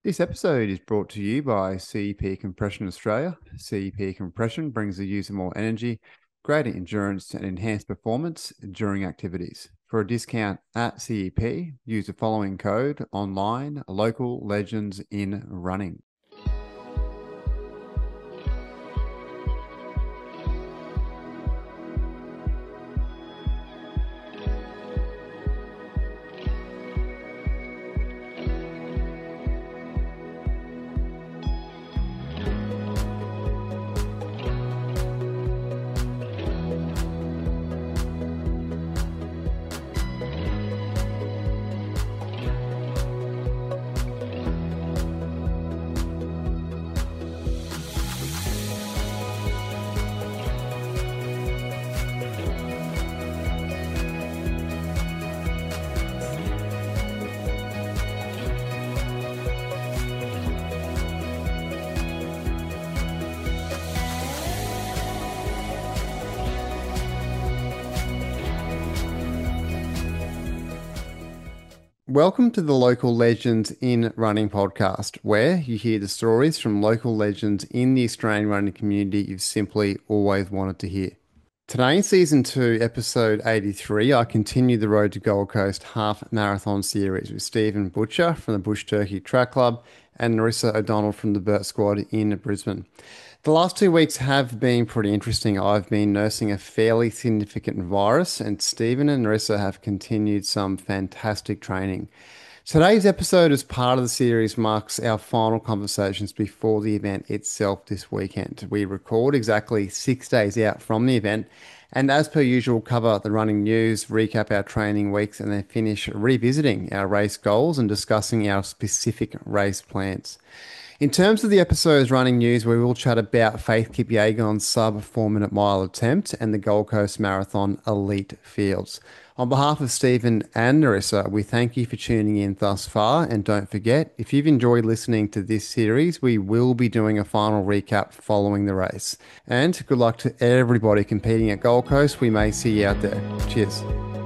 This episode is brought to you by CEP Compression Australia. CEP Compression brings the user more energy, greater endurance, and enhanced performance during activities. For a discount at CEP, use the following code online: local legends in running. Welcome to the Local Legends in Running podcast, where you hear the stories from local legends in the Australian running community you've simply always wanted to hear. Today, in season 2, episode 83, I continue the Road to Gold Coast half marathon series with Stephen Butcher from the Bush Turkey Track Club and Narissa O'Donnell from the Burt Squad in Brisbane. The last 2 weeks have been pretty interesting. I've been nursing a fairly significant virus, and Stephen and Narissa have continued some fantastic training. Today's episode, as part of the series, marks our final conversations before the event itself this weekend. We record exactly 6 days out from the event, and as per usual, cover the running news, recap our training weeks, and then finish revisiting our race goals and discussing our specific race plans. In terms of the episode's running news, we will chat about Faith Kipyegon's sub 4 minute mile attempt and the Gold Coast Marathon Elite Fields. On behalf of Stephen and Narissa, we thank you for tuning in thus far. And don't forget, if you've enjoyed listening to this series, we will be doing a final recap following the race. And good luck to everybody competing at Gold Coast. We may see you out there. Cheers.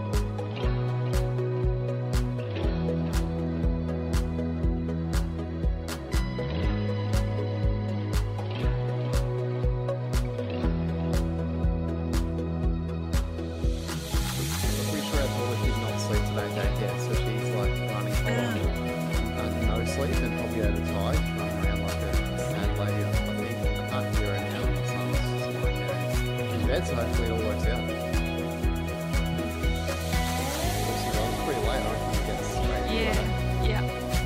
Pretty sure our daughter did not sleep today, Dad. Yeah, so she's like running full on Oh, no sleep and probably overtired, running around like a mad lady. I think I can't hear her now, and the sun's just lying there in bed, so hopefully it all works out. Obviously, well, it's pretty late. I reckon we get straight into it. yeah, yeah.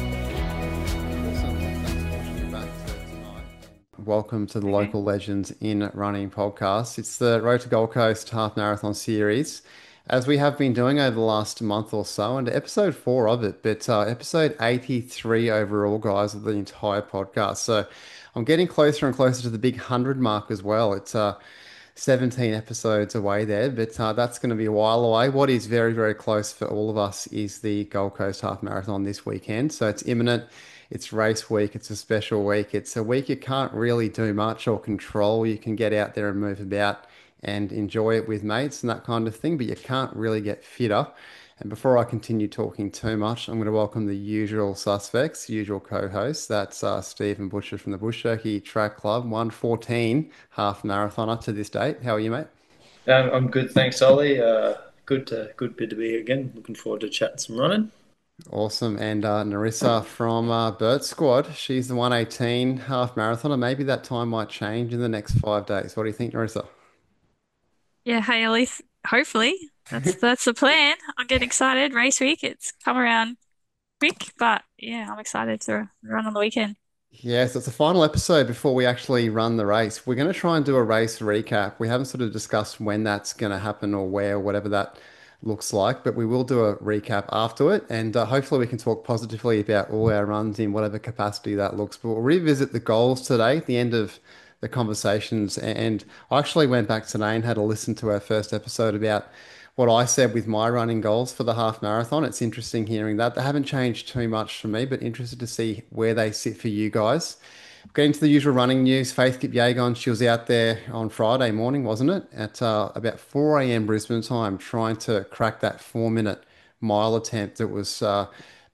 Awesome. Thanks for pushing it back to tonight. Welcome to the Okay. Local Legends in Running podcast. It's the Road to Gold Coast half marathon series, as we have been doing over the last month or so, and episode 4 of it, but episode 83 overall, guys, of the entire podcast. So I'm getting closer and closer to the big 100 mark as well. It's 17 episodes away there, but that's going to be a while away. What is very, very close for all of us is the Gold Coast Half Marathon this weekend. So it's imminent. It's race week. It's a special week. It's a week you can't really do much or control. You can get out there and move about and enjoy it with mates and that kind of thing, but you can't really get fitter. And before I continue talking too much, I'm going to welcome the usual suspects, usual co-hosts. That's Stephen Butcher from the Bush Turkey Track Club, 114 half marathoner to this date. How are you, mate? I'm good, thanks, Ollie. Good bit to be here again. Looking forward to chatting some running. Awesome. And Narissa from Burt Squad, she's the 118 half marathoner. Maybe that time might change in the next 5 days. What do you think, Narissa? Yeah, hey Elise. Hopefully. That's the plan. I'm getting excited. Race week. It's come around quick, but yeah, I'm excited to run on the weekend. Yes, it's the final episode before we actually run the race. We're going to try and do a race recap. We haven't sort of discussed when that's going to happen or where, whatever that looks like, but we will do a recap after it. And hopefully, we can talk positively about all our runs in whatever capacity that looks. But we'll revisit the goals today at the end of the conversations. And I actually went back today and had a listen to our first episode about what I said with my running goals for the half marathon. It's interesting hearing that. They haven't changed too much for me, but interested to see where they sit for you guys. Getting to the usual running news, Faith Kipyegon, she was out there on Friday morning, wasn't it? At about 4 a.m. Brisbane time, trying to crack that 4 minute mile attempt that was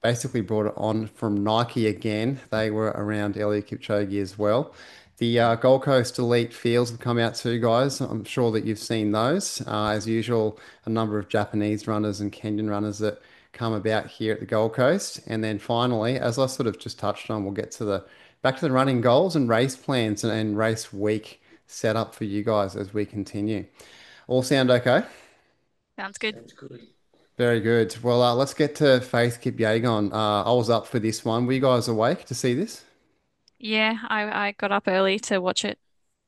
basically brought it on from Nike again. They were around Eliud Kipchoge as well. The Gold Coast Elite Fields have come out too, guys. I'm sure that you've seen those. As usual, a number of Japanese runners and Kenyan runners that come about here at the Gold Coast. And then finally, as I sort of just touched on, we'll get to the back to the running goals and race plans and race week set up for you guys as we continue. All sound okay? Sounds good. Sounds good. Very good. Well, let's get to Faith Kipyegon. I was up for this one. Were you guys awake to see this? Yeah, I got up early to watch it.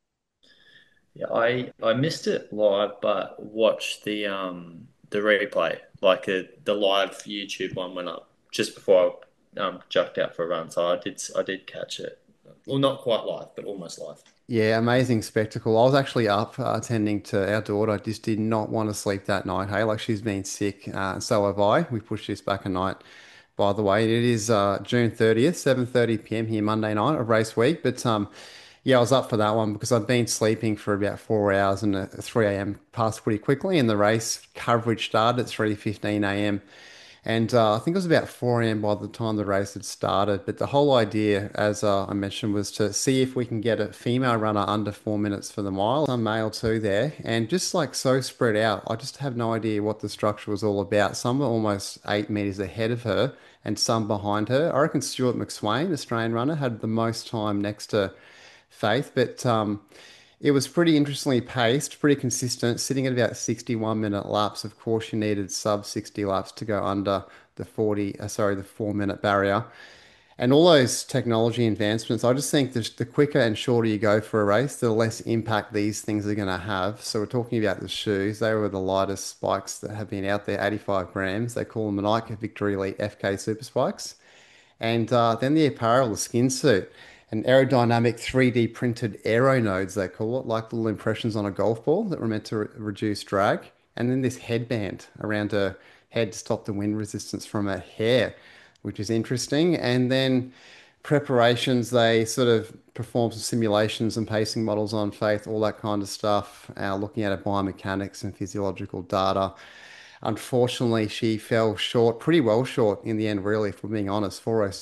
Yeah, I missed it live, but watched the replay, like the live YouTube one went up just before I jumped out for a run. So I did catch it. Well, not quite live, but almost live. Yeah, amazing spectacle. I was actually up attending to our daughter. I just did not want to sleep that night. Hey, like she's been sick, and so have I. We pushed this back a night. By the way, it is June 30th, 7:30 p.m. here Monday night of race week. But yeah, I was up for that one because I'd been sleeping for about 4 hours and 3 a.m. passed pretty quickly, and the race coverage started at 3:15 a.m. And I think it was about 4 a.m. by the time the race had started. But the whole idea, as I mentioned, was to see if we can get a female runner under 4 minutes for the mile, some male too there, and just like so spread out. I just have no idea what the structure was all about. Some were almost 8 meters ahead of her and some behind her. I reckon Stuart McSwain, Australian runner, had the most time next to Faith, but it was pretty interestingly paced, pretty consistent, sitting at about 61-minute laps. Of course, you needed sub 60 laps to go under the 4 minute barrier. And all those technology advancements, I just think the quicker and shorter you go for a race, the less impact these things are going to have. So we're talking about the shoes. They were the lightest spikes that have been out there, 85 grams. They call them the Nike Victory Elite FK Super Spikes. And then the apparel, the skin suit, and aerodynamic 3D printed aero nodes, they call it, like little impressions on a golf ball that were meant to reduce drag. And then this headband around her head to stop the wind resistance from her hair, which is interesting. And then preparations, they sort of perform some simulations and pacing models on Faith, all that kind of stuff, looking at her biomechanics and physiological data. Unfortunately, she fell short, pretty well short in the end, really, if we're being honest.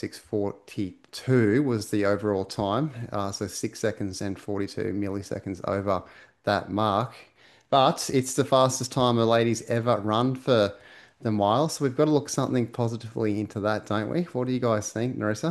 4:06:42 was the overall time. So 6 seconds and 42 milliseconds over that mark. But it's the fastest time a lady's ever run for the mile. So we've got to look something positively into that, don't we? What do you guys think, Narissa?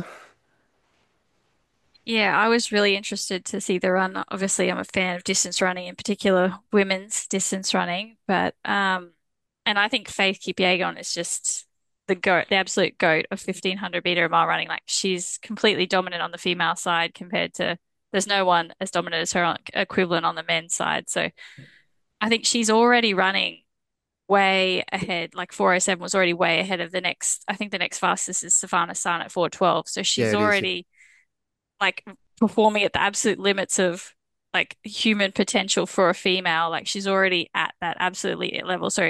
Yeah, I was really interested to see the run. Obviously, I'm a fan of distance running, in particular women's distance running, but and I think Faith Kipyegon is just the goat, the absolute goat of 1500 meter mile running. Like she's completely dominant on the female side compared to there's no one as dominant as her equivalent on the men's side. So I think she's already running way ahead. Like 4:07 was already way ahead of the next. I think the next fastest is Savannah Sun at 4:12. So Yeah, she's it is. Yeah. already like performing at the absolute limits of like human potential for a female. Like she's already at that absolutely level. So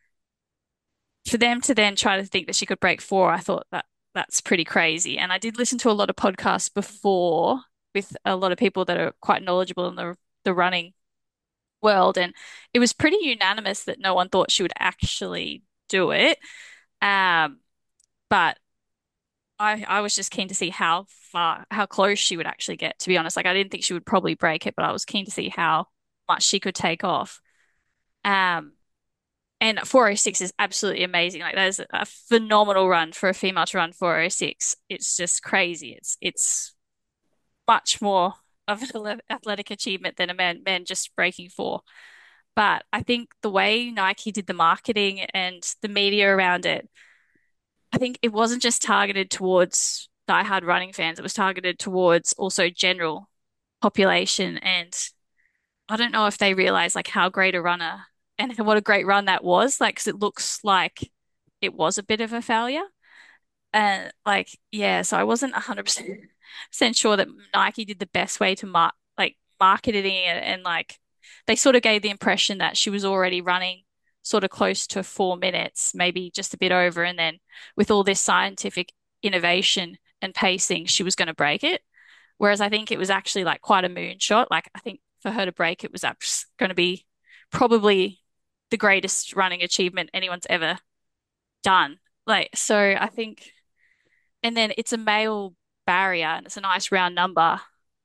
for them to then try to think that she could break four, I thought that that's pretty crazy. And I did listen to a lot of podcasts before with a lot of people that are quite knowledgeable in the running world, and it was pretty unanimous that no one thought she would actually do it. Um, but I was just keen to see how far, how close she would actually get, to be honest. Like, I didn't think she would probably break it, but I was keen to see how much she could take off. Um, and 4:06 is absolutely amazing. Like, that is a phenomenal run for a female to run 4:06. It's just crazy. It's much more of an athletic achievement than a man just breaking four. But I think the way Nike did the marketing and the media around it, I think it wasn't just targeted towards diehard running fans. It was targeted towards also general population. And I don't know if they realized like how great a runner and what a great run that was. Like, 'cause it looks like it was a bit of a failure. And like, yeah, so I wasn't 100% sure that Nike did the best way to marketing it, and like they sort of gave the impression that she was already running sort of close to 4 minutes, maybe just a bit over, and then with all this scientific innovation and pacing, she was going to break it. Whereas I think it was actually like quite a moonshot. Like I think for her to break it was going to be probably the greatest running achievement anyone's ever done. Like, so I think and then it's a male barrier and it's a nice round number,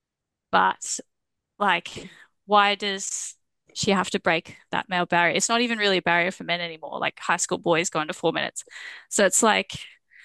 but like, why does she have to break that male barrier? It's not even really a barrier for men anymore, like high school boys going to 4 minutes. So it's like,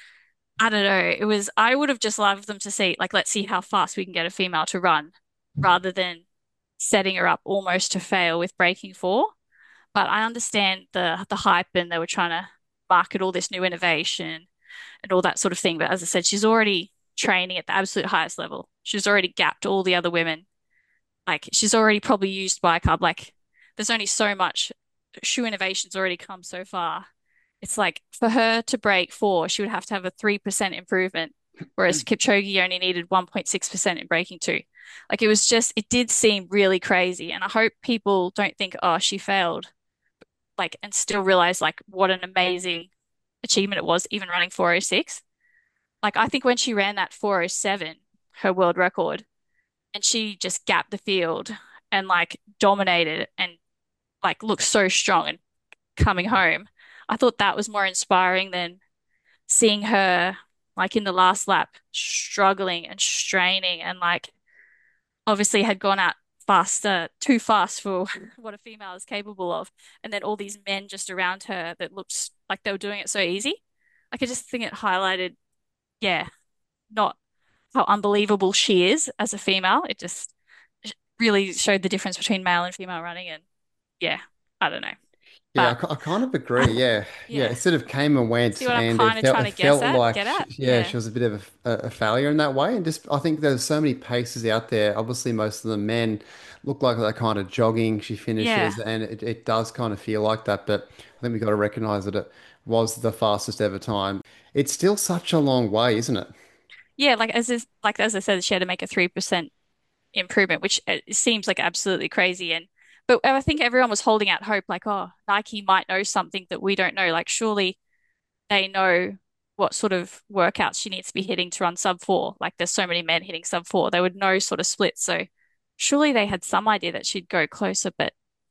I don't know. I would have just loved them to see, like, let's see how fast we can get a female to run rather than setting her up almost to fail with breaking four. But I understand the hype and they were trying to market all this new innovation and all that sort of thing. But as I said, she's already training at the absolute highest level. She's already gapped all the other women. Like she's already probably used bicarb. Like there's only so much shoe innovation's already come so far. It's like for her to break four, she would have to have a 3% improvement, whereas Kipchoge only needed 1.6% in breaking two. Like it did seem really crazy. And I hope people don't think, oh, she failed, like, and still realize like what an amazing achievement it was, even running 4:06. Like I think when she ran that 4:07, her world record, and she just gapped the field and like dominated and like looked so strong and coming home. I thought that was more inspiring than seeing her like in the last lap struggling and straining and like obviously had gone out faster, too fast for what a female is capable of. And then all these men just around her that looked like they were doing it so easy. Like I just think it highlighted, yeah, not how unbelievable she is as a female. It just really showed the difference between male and female running. And yeah, I don't know. Yeah, But I kind of agree. I, Yeah, yeah. yeah, It sort of came and see went, what I'm and kind of trying it to guess felt at, like get at? yeah, Yeah. she was a bit of a failure in that way. And just I think there's so many paces out there. Obviously, most of the men look like they're kind of jogging. She Yeah. finishes, and it does kind of feel like that. But I think we got to recognize that it was the fastest ever time. It's still such a long way, isn't it? Yeah, like as I said, she had to make a 3% improvement, which seems like absolutely crazy. And but I think everyone was holding out hope, like, oh, Nike might know something that we don't know. Like, surely they know what sort of workouts she needs to be hitting to run sub four. Like, there's so many men hitting sub four. They would know sort of splits. So surely they had some idea that she'd go closer. But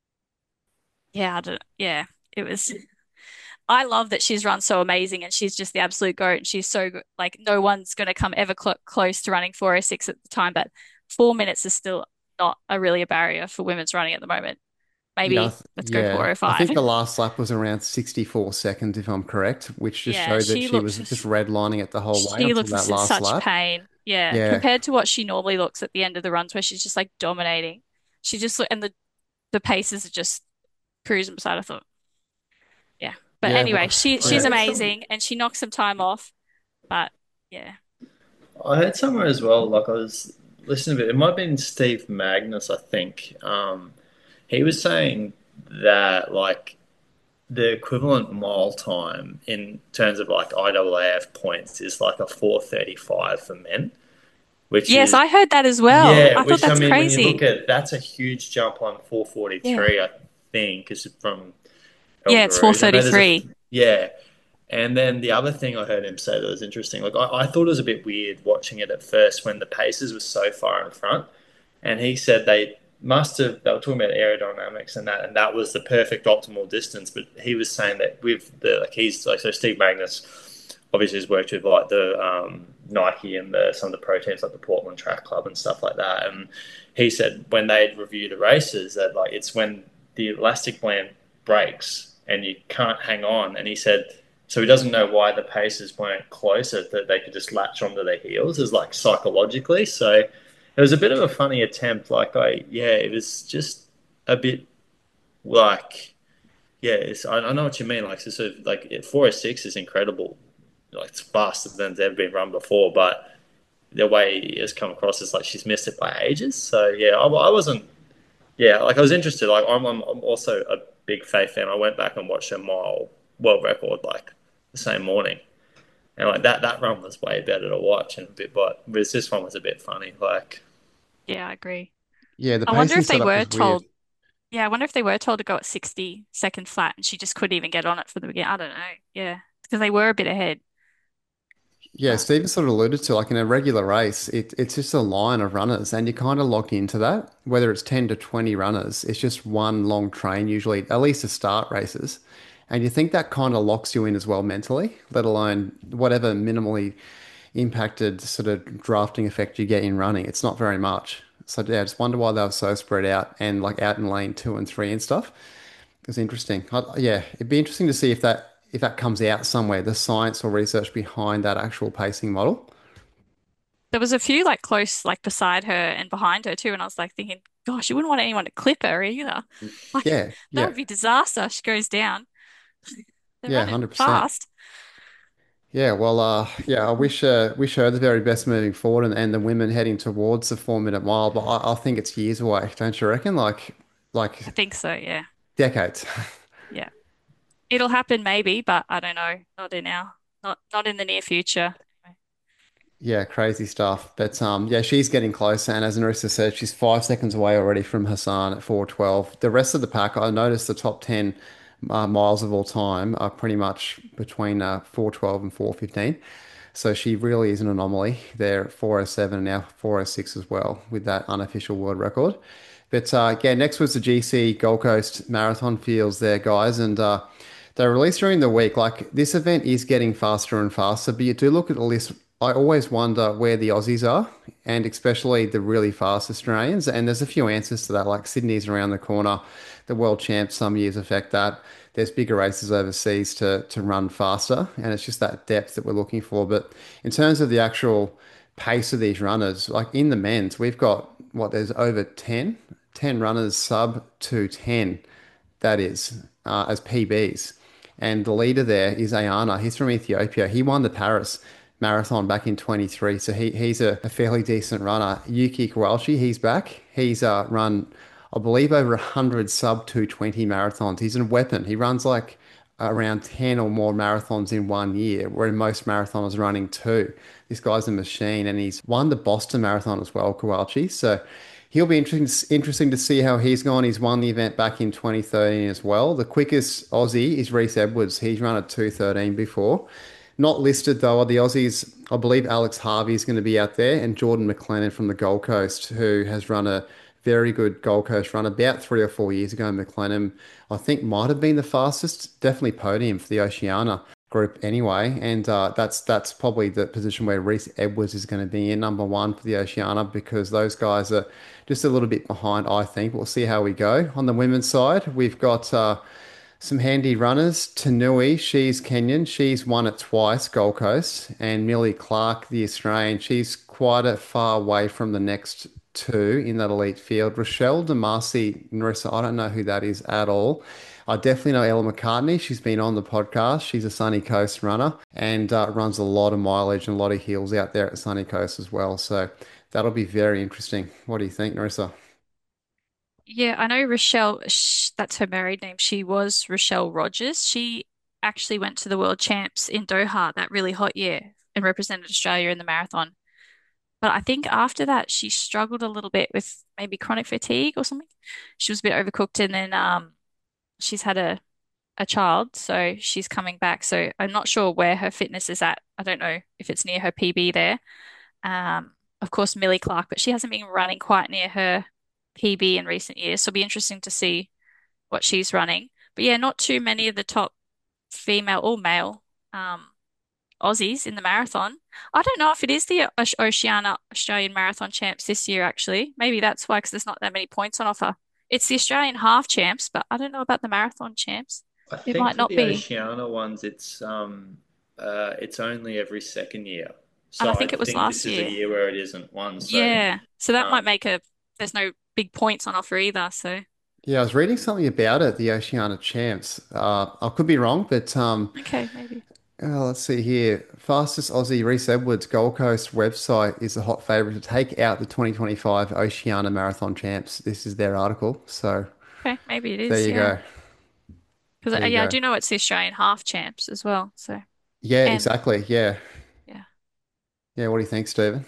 yeah, yeah, it was. I love that she's run so amazing and she's just the absolute goat. And she's so good. Like, no one's going to come ever close to running 4:06 at the time. But 4 minutes is still not really a barrier for women's running at the moment. Yeah, Maybe let's go yeah. I 4:05. think the last lap was around 64 seconds, if I'm correct, which just Yeah, showed that she was just redlining it the whole way she until looks that in last such lap. pain. Yeah, Yeah. compared to what she normally looks at the end of the runs where she's just like dominating. She just and the paces are just cruising beside. I thought, yeah. But Yeah, anyway, well, I she's yeah. heard some. amazing and she knocks some time off. But yeah. I heard somewhere as well. Like I was listening to it. It might have been Steve Magnus, I think. He was saying that like the equivalent mile time in terms of like IAAF points is like a 4:35 for men, which Yes, is I heard that as well. yeah. I thought Which I that's mean, when you look crazy. at that's a huge jump on Yeah. 4:43. I think is from Yeah, it's Elgaroos. I know there's a 4:33. yeah. And then the other thing I heard him say that was interesting, like I thought it was a bit weird watching it at first when the paces were so far in front. And he said they were talking about aerodynamics and that was the perfect optimal distance. But he was saying that with the like he's like so Steve Magnus obviously has worked with like the Nike and some of the pro teams like the Portland Track Club and stuff like that. And he said when they review the races that like it's when the elastic band breaks and you can't hang on. And he said so he doesn't know why the paces weren't closer that they could just latch onto their heels as like psychologically. So it was a bit of a funny attempt. Yeah, it was just a bit like, yeah, I know what you mean. Like, so sort of like 4:06 is incredible. Like, it's faster than it's ever been run before, but the way it's come across is like she's missed it by ages. So, yeah, I wasn't, yeah, like I was interested. Like, I'm also a big Faith fan. I went back and watched her mile world record like the same morning. And like that run was way better to watch and a bit, but this one was a bit funny. Like, Yeah, I agree. Yeah, the I wonder pacing if they setup were was weird. told, yeah, I wonder if they were told to go at 60-second flat and she just couldn't even get on it from the beginning. I don't know. Yeah, because they were a bit ahead. Yeah, But Steven sort of alluded to like in a regular race, it's just a line of runners and you're kind of locked into that. Whether it's 10 to 20 runners, it's just one long train, usually, at least to start races. And you think that kind of locks you in as well mentally, let alone whatever minimally impacted sort of drafting effect you get in running. It's not very much. So yeah, I just wonder why they were so spread out and like out in lane two and three and stuff. It's interesting. Yeah, it'd be interesting to see if that comes out somewhere, the science or research behind that actual pacing model. There was a few like close, like beside her and behind her too, and I was like thinking, gosh, you wouldn't want anyone to clip her either. Like Yeah, that yeah, would be disaster. She goes down. They're yeah, running 100%. fast. Yeah, well, yeah, I wish her the very best moving forward, and the women heading towards the 4 minute mile. But I think it's years away, don't you reckon? I Like think so, yeah. decades. Yeah. It'll happen maybe, but I don't know. Not in now. Not in the near future. Yeah, crazy stuff. But yeah, she's getting closer, and as Narissa said, she's 5 seconds away already from Hassan at 4:12. The rest of the pack, I noticed the top 10 miles of all time are pretty much between 4:12 and 4:15. So she really is an anomaly. They're at 4:07 and now 4:06 as well with that unofficial world record. But yeah, next was the GC Gold Coast Marathon Fields there, guys, and they released during the week. Like this event is getting faster and faster, but you do look at the list. I always wonder where the Aussies are, and especially the really fast Australians. And there's a few answers to that, like Sydney's around the corner. The world champs some years affect that. There's bigger races overseas to run faster, and it's just that depth that we're looking for. But in terms of the actual pace of these runners, like in the men's, we've got what there's over 10 runners sub 2:10 that is, as PBs. And the leader there is Ayana. He's from Ethiopia. He won the Paris marathon back in 23. So he's a fairly decent runner. Yuki Kawalchi, he's back. He's run, I believe, over 100 sub 220 marathons. He's a weapon. He runs like around 10 or more marathons in 1 year, where most marathoners are running two. This guy's a machine, and he's won the Boston Marathon as well, Kawalchi. So he'll be interesting to see how he's gone. He's won the event back in 2013 as well. The quickest Aussie is Reese Edwards. He's run at 2:13 before. Not listed though are the Aussies. I believe Alex Harvey is going to be out there, and Jordan McLennan from the Gold Coast, who has run a very good Gold Coast run about 3 or 4 years ago. McLennan, I think, might have been the fastest, definitely podium for the Oceania group anyway. And that's probably the position where Reese Edwards is going to be in number one for the Oceania, because those guys are just a little bit behind, I think. We'll see how we go. On the women's side, we've got some handy runners. Tanui, she's Kenyan. She's won it twice, Gold Coast. And Millie Clark, the Australian, she's quite a far away from the next two in that elite field. Rochelle DeMasi, Narissa, I don't know who that is at all. I definitely know Ella McCartney. She's been on the podcast. She's a Sunny Coast runner and runs a lot of mileage and a lot of hills out there at Sunny Coast as well. So that'll be very interesting. What do you think, Narissa? Yeah, I know Rochelle, that's her married name. She was Rochelle Rogers. She actually went to the world champs in Doha that really hot year and represented Australia in the marathon. But I think after that, she struggled a little bit with maybe chronic fatigue or something. She was a bit overcooked, and then she's had a child, so she's coming back. So I'm not sure where her fitness is at. I don't know if it's near her PB there. Of course, Millie Clark, but she hasn't been running quite near her PB in recent years. So it'll be interesting to see what she's running. But yeah, not too many of the top female or male um, Aussies in the marathon. I don't know if it is the Oceania Australian Marathon Champs this year, actually. Maybe that's why, because there's not that many points on offer. It's the Australian Half Champs, but I don't know about the Marathon Champs. I It think might for not the be. Oceania ones, it's only every second year. And So I I think it was think this last is a year. year where it isn't one. So Yeah. So that might um, make there's no big points on offer either. So, Yeah, I was reading something about it, the Oceania Champs. I could be wrong, but okay, maybe. let's see here. Fastest Aussie Reese Edwards Gold Coast website is a hot favourite to take out the 2025 Oceania Marathon Champs. This is their article. So Okay, maybe it there is. you Yeah. go. Because, There you yeah, I go. do know it's the Australian Half Champs as well. So, Yeah, and exactly. Yeah. yeah. Yeah. What do you think, Stephen?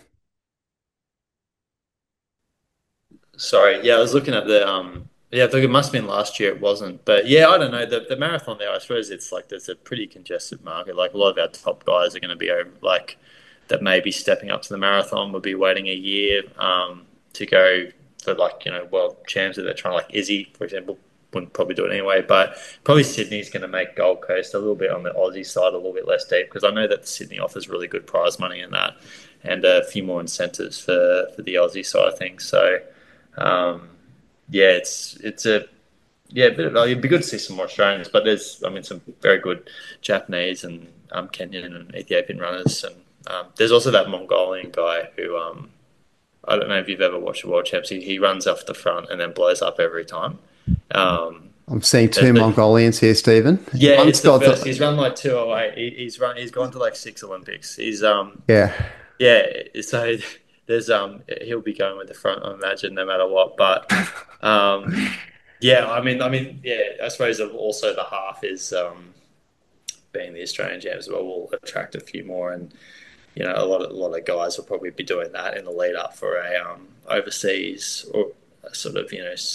sorry, yeah, I was looking at yeah, look, it must have been last year. It wasn't, but yeah, I don't know. The marathon there, I suppose it's like there's a pretty congested market. Like a lot of our top guys are going to be over, like that may be stepping up to the marathon. Will be waiting a year to go for like world champs that they're trying, like Izzy, for example. wouldn't probably do it anyway. But probably Sydney's going to make Gold Coast a little bit on the Aussie side, a little bit less deep because I know that Sydney offers really good prize money in that, and a few more incentives for the Aussie side of things. So um, yeah, it's a yeah, but it'd be good to see some more Australians. But there's, I mean, some very good Japanese and Kenyan and Ethiopian runners, and there's also that Mongolian guy who I don't know if you've ever watched the World Champs. He runs off the front and then blows up every time. Um, I'm seeing there's two the, Mongolians here, Stephen. yeah, One's it's the got first. the, He's run like 2:08. He's gone to like six Olympics. yeah, Yeah, so there's he'll be going with the front, I imagine, no matter what. But um, yeah, yeah, I suppose also the half is being the Australian Jams as well will attract a few more, and a lot of guys will probably be doing that in the lead up for a overseas or a sort of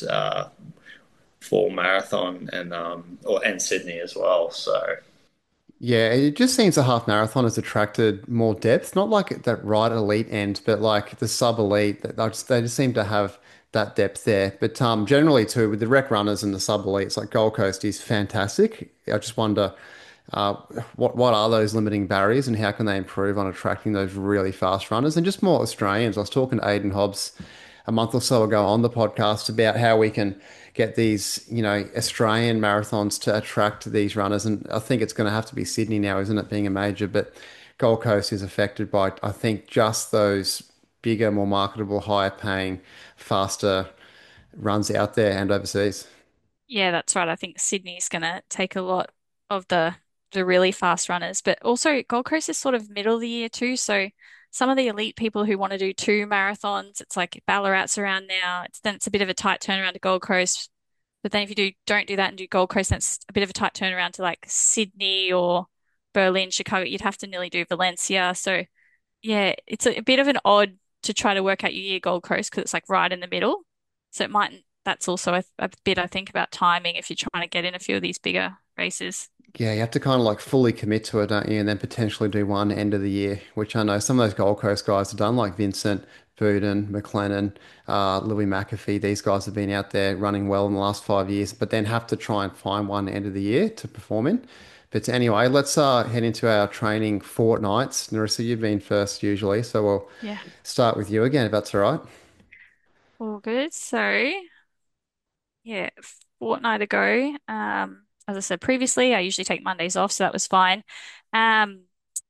fall marathon and Sydney as well. So yeah. It just seems the half marathon has attracted more depth. Not like that right elite end, but like the sub elite. They just seem to have that depth there. But generally too, with the rec runners and the sub elites, like Gold Coast is fantastic. I just wonder. Uh, what are those limiting barriers and how can they improve on attracting those really fast runners and just more Australians? I was talking to Aidan Hobbs a month or so ago on the podcast about how we can get these, Australian marathons to attract these runners. And I think it's going to have to be Sydney now, isn't it, being a major? But Gold Coast is affected by, I think, just those bigger, more marketable, higher paying, faster runs out there and overseas. Yeah, that's right. I think Sydney's going to take a lot of the really fast runners, but also Gold Coast is sort of middle of the year too. So some of the elite people who want to do two marathons, it's like Ballarat's around now. It's a bit of a tight turnaround to Gold Coast. But then if you don't do that and do Gold Coast, then it's a bit of a tight turnaround to like Sydney or Berlin, Chicago. You'd have to nearly do Valencia. So yeah, it's a bit of an odd to try to work out your year Gold Coast because it's like right in the middle. So it might, that's also a bit I think about timing if you're trying to get in a few of these bigger races. Yeah, you have to kind of like fully commit to it, don't you? And then potentially do one end of the year, which I know some of those Gold Coast guys have done, like Vincent, Buden, McLennan, Louis McAfee. These guys have been out there running well in the last 5 years, but then have to try and find one end of the year to perform in. But anyway, let's head into our training fortnights. Narissa, you've been first usually, so we'll Yeah. start with you again, if that's all right. All good. So yeah, fortnight ago, as I said previously, I usually take Mondays off, so that was fine. Um,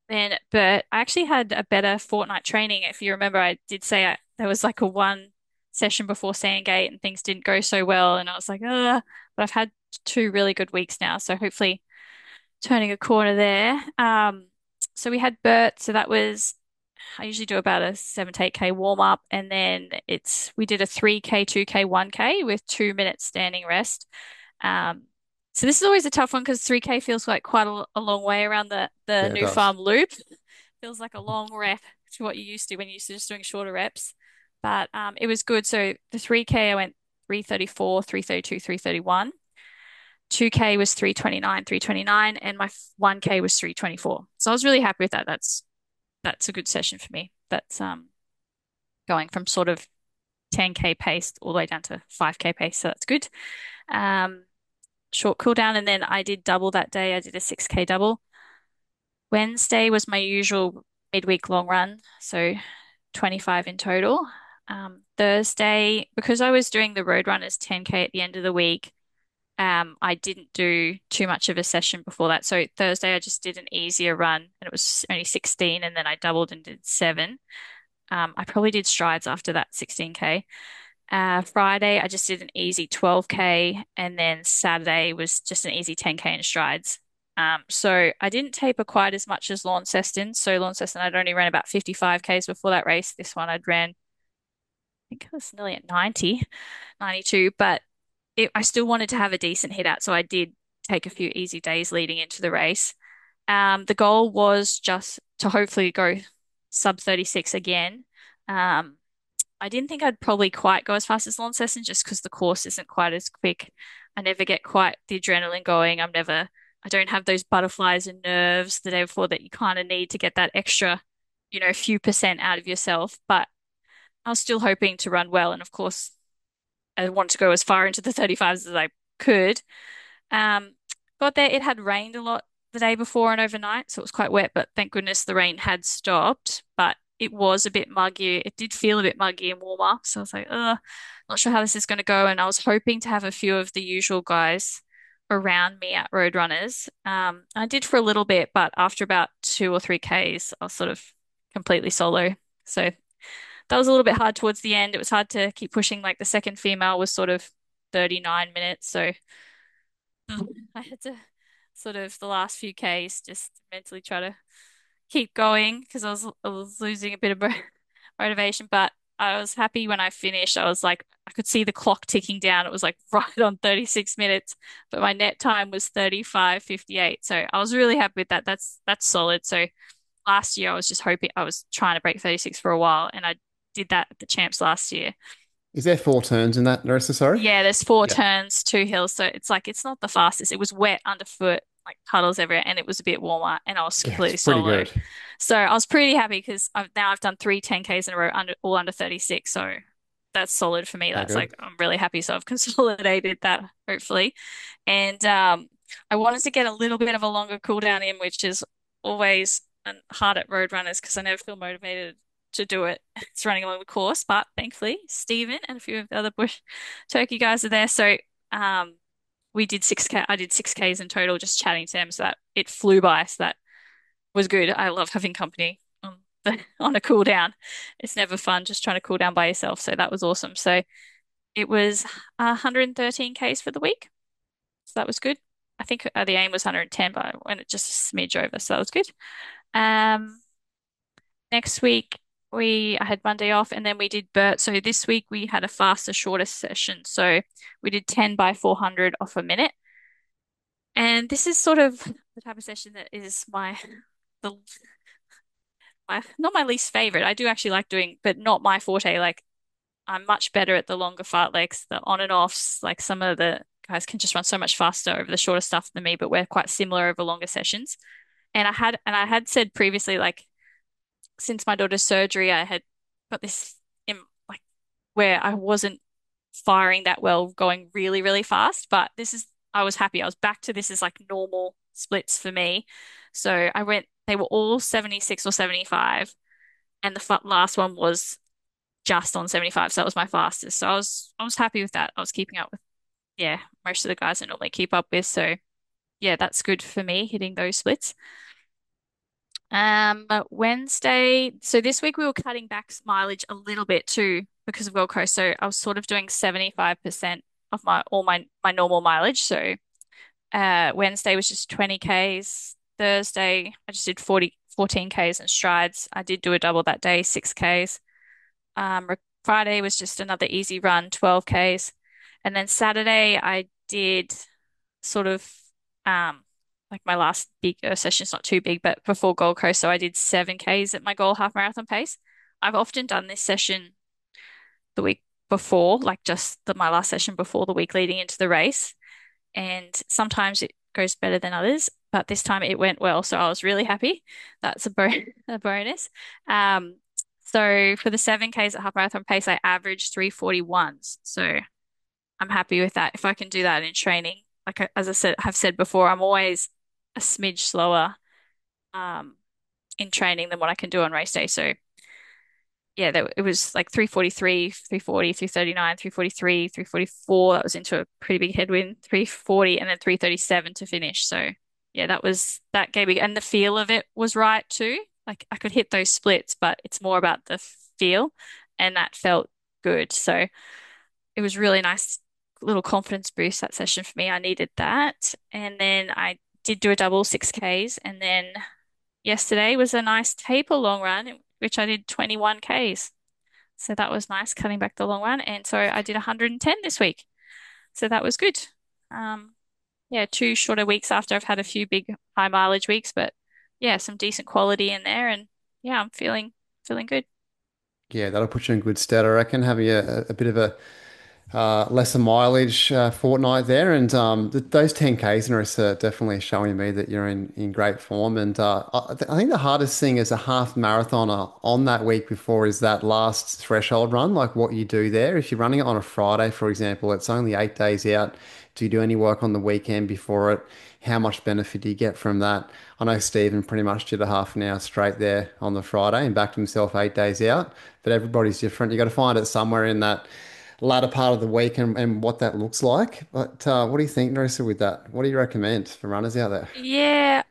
but I actually had a better fortnight training. If you remember, I did say there was like a one session before Sandgate and things didn't go so well, and I was like, but I've had two really good weeks now, so hopefully turning a corner there. So we had Bert, so that was I usually do about a 7 to 8K warm up, and then we did a 3K, 2K, 1K with 2 minutes standing rest. Um, so this is always a tough one because 3K feels like quite a long way around the Yeah, it New does. Farm loop. Feels like a long rep to what you used to when you used to just doing shorter reps. But it was good. So the 3K I went 3:34, 3:32, 3:31. 2K was 3:29, 3:29, and my 1K was 3:24. So I was really happy with that. That's a good session for me. That's going from sort of 10K pace all the way down to 5K pace, so that's good. Um, Short cool down, and then I did double that day. I did a 6K double. Wednesday was my usual midweek long run, so 25 in total. Thursday, because I was doing the Roadrunners 10K at the end of the week, I didn't do too much of a session before that. So Thursday, I just did an easier run, and it was only 16, and then I doubled and did 7. I probably did strides after that 16K. Friday, I just did an easy 12K, and then Saturday was just an easy 10K in strides. So I didn't taper quite as much as Launceston. So Launceston, I'd only ran about 55Ks before that race. This one I'd ran, I think it was nearly at 90, 92, but I still wanted to have a decent hit out. So I did take a few easy days leading into the race. The goal was just to hopefully go sub 36 again. Um, I didn't think I'd probably quite go as fast as Launceston just because the course isn't quite as quick. I never get quite the adrenaline going. I don't have those butterflies and nerves the day before that you kind of need to get that extra, few percent out of yourself. But I was still hoping to run well. And of course, I want to go as far into the 35s as I could. Um, got there, it had rained a lot the day before and overnight, so it was quite wet, but thank goodness the rain had stopped. But it was a bit muggy. It did feel a bit muggy and warmer. So I was like, not sure how this is going to go. And I was hoping to have a few of the usual guys around me at Roadrunners. I did for a little bit, but after about 2 or 3 Ks, I was sort of completely solo. So that was a little bit hard towards the end. It was hard to keep pushing. Like the second female was sort of 39 minutes. So I had to sort of the last few Ks just mentally try to keep going because I was losing a bit of motivation, but I was happy when I finished. I was like I could see the clock ticking down. It was like right on 36 minutes, but my net time was 35:58. So I was really happy with that. That's solid. So last year I was just hoping I was trying to break 36 for a while and I did that at the champs last year. Is there 4 turns in that, Narissa? Sorry. Yeah, there's four Yeah. turns, 2 hills, so it's like it's not the fastest. It was wet underfoot, like puddles everywhere, and it was a bit warmer, and I was Yeah, it's completely pretty solo. good. So I was pretty happy because I've done three 10Ks in a row all under 36. So that's solid for me. How That's good. like I'm really happy. So I've consolidated that hopefully. And I wanted to get a little bit of a longer cool down in, which is always hard at road runners because I never feel motivated to do it. It's running along the course, but thankfully Stephen and a few of the other bush turkey guys are there. So um we did 6K. I did 6Ks in total just chatting to them. So that it flew by. So that was good. I love having company on a cool down. It's never fun just trying to cool down by yourself. So that was awesome. So it was 113 Ks for the week. So that was good. I think the aim was 110, but I went just a smidge over. So that was good. Um, Next week I had Monday off and then we did Burt. So this week we had a faster, shorter session. So we did 10 by 400 off a minute. And this is sort of the type of session that is the not my least favorite. I do actually like doing, but not my forte. Like I'm much better at the longer fartlegs, the on and offs. Like some of the guys can just run so much faster over the shorter stuff than me, but we're quite similar over longer sessions. And I had said previously, like since my daughter's surgery, I had got this in like where I wasn't firing that well, going really, really fast. But this is, I was happy. I was back to this as like normal splits for me. So they were all 76 or 75, and the last one was just on 75. So that was my fastest. So I was happy with that. I was keeping up with, yeah, most of the guys I normally keep up with. So yeah, that's good for me hitting those splits. Wednesday. So this week we were cutting back mileage a little bit too because of Gold Coast. So I was sort of doing 75% of my normal mileage. So Wednesday was just 20 Ks. Thursday I just did 14 Ks and strides. I did do a double that day, 6 Ks. Friday was just another easy run, 12 Ks. And then Saturday I did sort of um like my last big session's not too big, but before Gold Coast, so I did 7Ks at my goal half marathon pace. I've often done this session the week before, like just my last session before the week leading into the race, and sometimes it goes better than others, but this time it went well, so I was really happy. That's a bonus. Um, so for the 7Ks at half marathon pace, I averaged 3:41s. So I'm happy with that. If I can do that in training, like as I said, have said before, I'm always a smidge slower um, in training than what I can do on race day. So yeah, it was like 3:43, 3:40, 3:39, 3:43, 3:44. That was into a pretty big headwind, 3:40, and then 3:37 to finish. So yeah, that gave me, and the feel of it was right too. Like I could hit those splits, but it's more about the feel, and that felt good. So it was really nice little confidence boost that session for me. I needed that. And then I did do a double 6Ks. And then yesterday was a nice taper long run, which I did 21 Ks. So that was nice cutting back the long run. And so I did 110 this week. So that was good. Um, yeah, 2 shorter weeks after I've had a few big high mileage weeks, but yeah, some decent quality in there. And yeah, I'm feeling good. Yeah, that'll put you in good stead. I reckon having a bit of lesser mileage fortnight there, and those 10Ks in are definitely showing me that you're in great form. And I think the hardest thing as a half marathoner on that week before is that last threshold run, like what you do there. If you're running it on a Friday, for example, it's only 8 days out. Do you do any work on the weekend before it? How much benefit do you get from that? I know Stephen pretty much did a half an hour straight there on the Friday and backed himself 8 days out, but everybody's different. You got to find it somewhere in that latter part of the week and what that looks like. But what do you think, Narissa, with that? What do you recommend for runners out there? Yeah,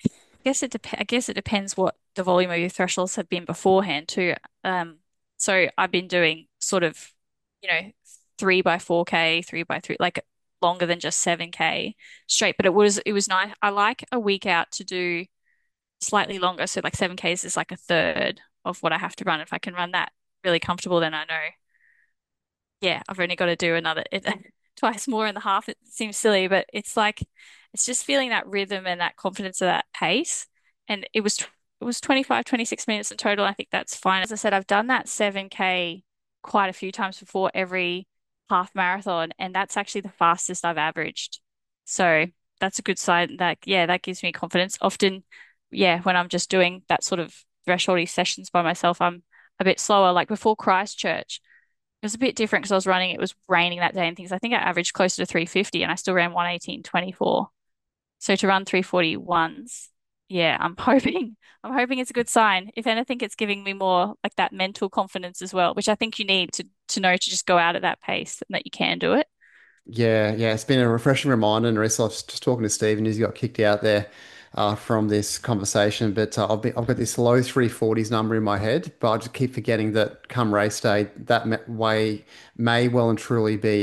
I guess it depends what the volume of your thresholds have been beforehand too. So I've been doing sort of, you know, 3 by 4K, 3 by 3, like longer than just 7K straight. But it was nice. I like a week out to do slightly longer. So like 7Ks is like a third of what I have to run. If I can run that really comfortable, then I know, yeah, I've only got to do twice more in the half. It seems silly, but it's like it's just feeling that rhythm and that confidence of that pace. And it was 25, 26 minutes in total. I think that's fine. As I said, I've done that 7K quite a few times before every half marathon, and that's actually the fastest I've averaged. So that's a good sign that, yeah, that gives me confidence. Often, yeah, when I'm just doing that sort of thresholdy sessions by myself, I'm a bit slower. Like before Christchurch. It was a bit different because it was raining that day and things. I think I averaged closer to 350 and I still ran 118.24. So to run 341s, yeah, I'm hoping it's a good sign. If anything, it's giving me more like that mental confidence as well, which I think you need to know to just go out at that pace and that you can do it. Yeah, yeah, it's been a refreshing reminder. Narissa, I was just talking to Stephen, he's got kicked out there from this conversation, but I've got this low 340s number in my head, but I just keep forgetting that come race day, that way may well and truly be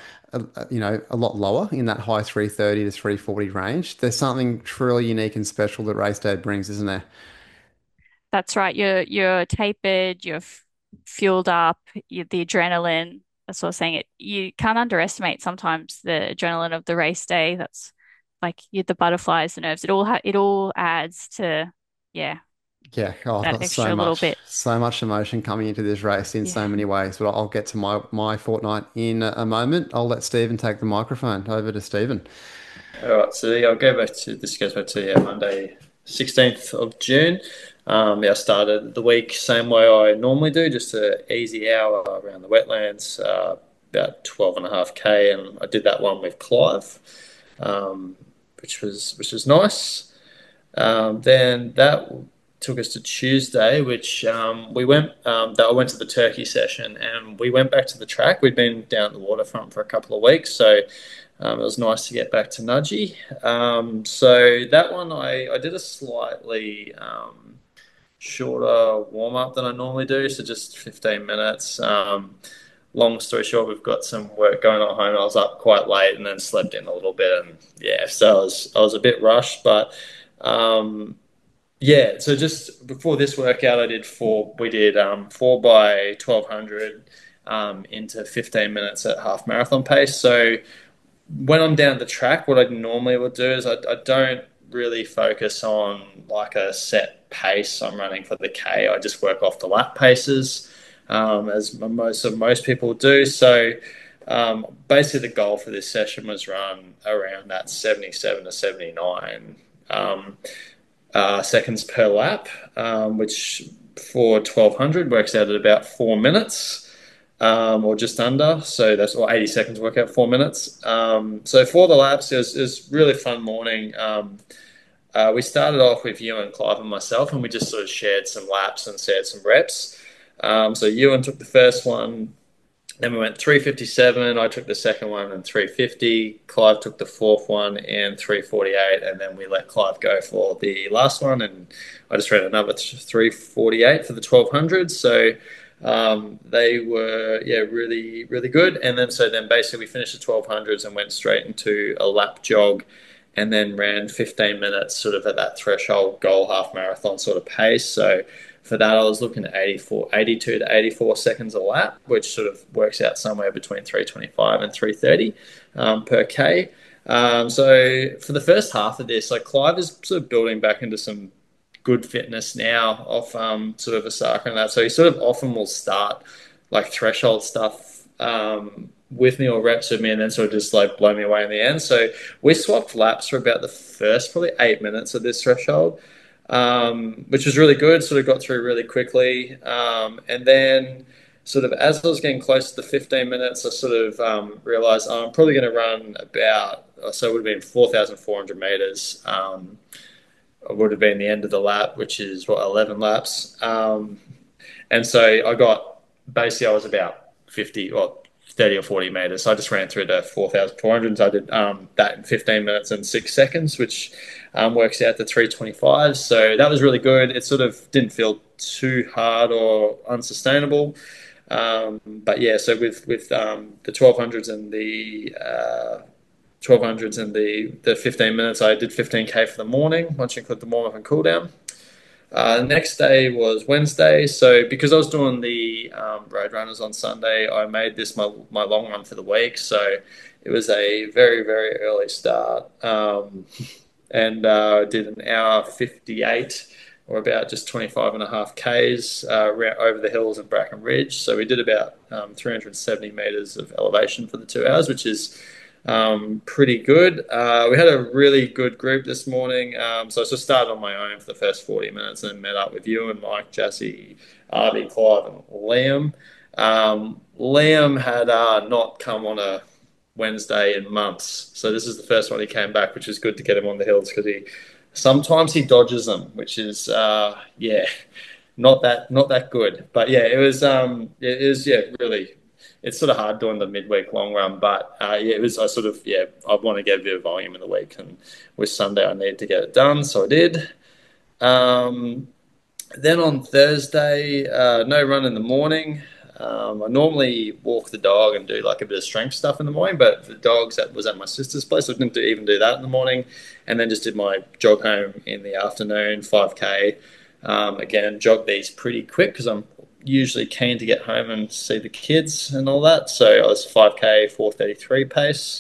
a lot lower in that high 330 to 340 range. There's something truly unique and special that race day brings, isn't there? That's right. You're tapered, fueled up, the adrenaline. That's what I was saying. You can't underestimate sometimes the adrenaline of the race day. That's like the butterflies, the nerves. It all adds to, yeah, Yeah, oh, I've that got extra little bit. so much emotion coming into this race in Yeah. so many ways. But I'll get to my fortnight in a moment. I'll let Stephen take the microphone. Over to Stephen. All right, so yeah, I'll go back to this goes back to Monday, 16th of June. Yeah, I started the week same way I normally do, just an easy hour around the wetlands, about 12.5K, and I did that one with Clive, um, which was nice. Then that took us to Tuesday, which I went to the turkey session, and we went back to the track. We'd been down at the waterfront for a couple of weeks, so it was nice to get back to Nudgee. So that one, I did a slightly shorter warm up than I normally do, so just 15 minutes. Long story short, we've got some work going on at home. I was up quite late and then slept in a little bit, and yeah, so I was a bit rushed, but um, yeah. So just before this workout, I did four. We did 4 by 1200 into 15 minutes at half marathon pace. So when I'm down the track, what I normally would do is I don't really focus on like a set pace I'm running for the K. I just work off the lap paces, as most people do. So basically, the goal for this session was run around that 77 to 79 seconds per lap, which for 1200 works out at about 4 minutes or just under. So that's or 80 seconds work out 4 minutes. So for the laps, it was really fun morning. We started off with Ewan, Clive, and myself, and we just sort of shared some laps and shared some reps. So Ewan took the first one, then we went 357. I took the second one and 350. Clive took the fourth one and 348. And then we let Clive go for the last one. And I just ran another 348 for the 1200. So they were, yeah, really, really good. And then basically we finished the 1200s and went straight into a lap jog and then ran 15 minutes sort of at that threshold goal half marathon sort of pace. So for that, I was looking at 82 to 84 seconds a lap, which sort of works out somewhere between 325 and 330 per K. So for the first half of this, like Clive is sort of building back into some good fitness now off sort of Osaka and that. So he sort of often will start like threshold stuff with me or reps with me and then sort of just like blow me away in the end. So we swapped laps for about the first probably 8 minutes of this threshold, which was really good. Sort of got through really quickly. And then sort of as I was getting close to the 15 minutes, I sort of realized I'm probably going to run about, so it would have been 4,400 meters. It would have been the end of the lap, which is what, 11 laps. And so I was about 50 or 30 or 40 meters. So I just ran through the 4,400. So I did that in 15 minutes and 6 seconds, which works out to 3:25. So that was really good. It sort of didn't feel too hard or unsustainable. But yeah, so with the 1200s and the 15 minutes, I did 15K for the morning, once you include the warm up and cool down. Next day was Wednesday. So because I was doing the road runners on Sunday, I made this my long run for the week. So it was a very, very early start. And did an hour 58 or about just 25 and a half Ks over the hills in Bracken Ridge. So we did about 370 meters of elevation for the 2 hours, which is pretty good. We had a really good group this morning. So I just started on my own for the first 40 minutes and then met up with you and Mike, Jesse, Arby, Clive, and Liam. Liam had not come on a Wednesday in months. So this is the first one he came back, which is good to get him on the hills because sometimes he dodges them, which is yeah, not that good. But yeah, it was yeah, really, it's sort of hard doing the midweek long run, but yeah, it was, I want to get a bit of volume in the week, and with Sunday I needed to get it done, so I did. Um, then on Thursday, no run in the morning. I normally walk the dog and do like a bit of strength stuff in the morning, but the dogs that was at my sister's place, so I didn't even do that in the morning, and then just did my jog home in the afternoon, 5K. Again, jog these pretty quick because I'm usually keen to get home and see the kids and all that. So I was 5K, 4:33 pace.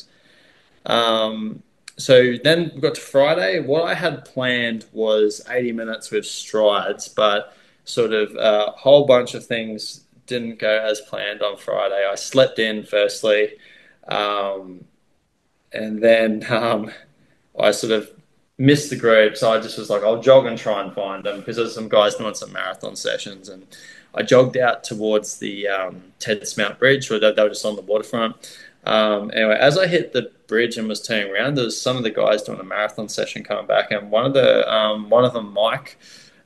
Um, so then we got to Friday. What I had planned was 80 minutes with strides, but sort of a whole bunch of things didn't go as planned on Friday. I slept in firstly, um, and then I sort of missed the group. So I just was like, I'll jog and try and find them because there's some guys doing some marathon sessions. And I jogged out towards the Ted Smount Bridge, where they were just on the waterfront. Anyway, as I hit the bridge and was turning around, there was some of the guys doing a marathon session coming back, and one of them, Mike,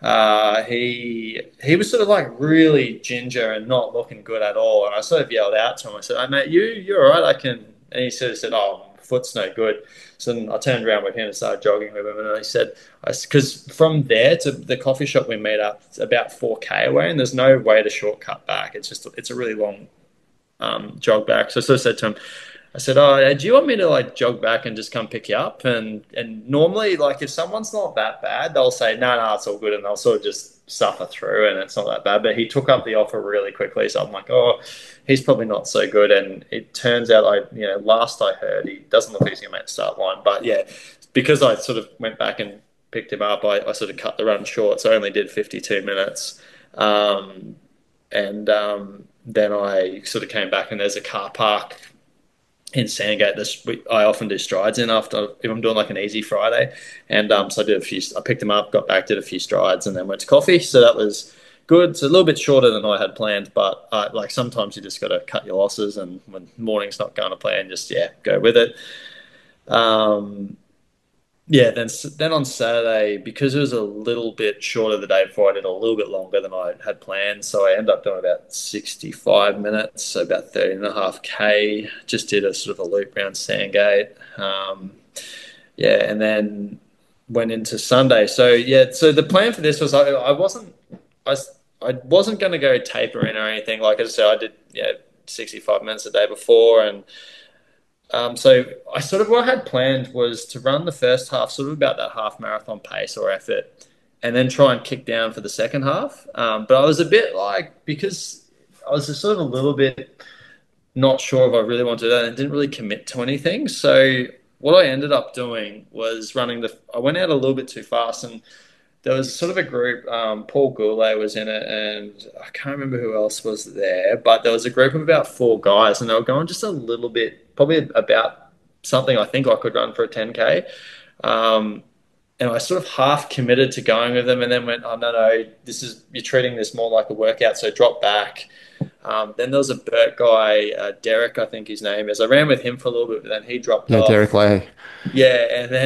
he was sort of like really ginger and not looking good at all. And I sort of yelled out to him. I said, "Hey mate, you're all right. I can." And he sort of said, "Oh, my foot's no good." So then I turned around with him and started jogging with him. And I said, because from there to the coffee shop we meet up, it's about 4K away, and there's no way to shortcut back. It's a really long jog back. So I sort of said to him, I said, "Oh, do you want me to like jog back and just come pick you up?" And normally, like if someone's not that bad, they'll say, "No, no, it's all good," and they'll sort of just suffer through, and it's not that bad. But he took up the offer really quickly, so I'm like, "Oh, he's probably not so good." And it turns out, last I heard, he doesn't look like he's gonna make the start line. But yeah, because I sort of went back and picked him up, I sort of cut the run short, so I only did 52 minutes. And then I sort of came back, and there's a car park in Sandgate. I often do strides in after if I'm doing like an easy Friday, and so I did a few. I picked them up, got back, did a few strides, and then went to coffee. So that was good. It's a little bit shorter than I had planned, but like sometimes you just got to cut your losses, and when morning's not going to plan, just go with it. Um, yeah, then on Saturday, because it was a little bit shorter the day before, I did a little bit longer than I had planned. So I ended up doing about 65 minutes, so about 30 and a half K. Just did a sort of a loop around Sandgate. Yeah, and then went into Sunday. So yeah, so the plan for this was I, I wasn't going to go taper in or anything. Like I said, I did 65 minutes a day before, and so I sort of what I had planned was to run the first half sort of about that half marathon pace or effort, and then try and kick down for the second half. But I was a bit like, because I was just sort of a little bit not sure if I really wanted to do that and didn't really commit to anything. So what I ended up doing was I went out a little bit too fast, and there was sort of a group. Paul Goulet was in it, and I can't remember who else was there. But there was a group of about four guys, and they were going just a little bit, probably about something I think I could run for a 10K. Um, and I sort of half committed to going with them, and then went, "Oh no, no, this is you're treating this more like a workout." So drop back. Then there was a Burt guy, Derek, I think his name is. I ran with him for a little bit, but then he dropped Yeah, Derek off. Leahy. Yeah,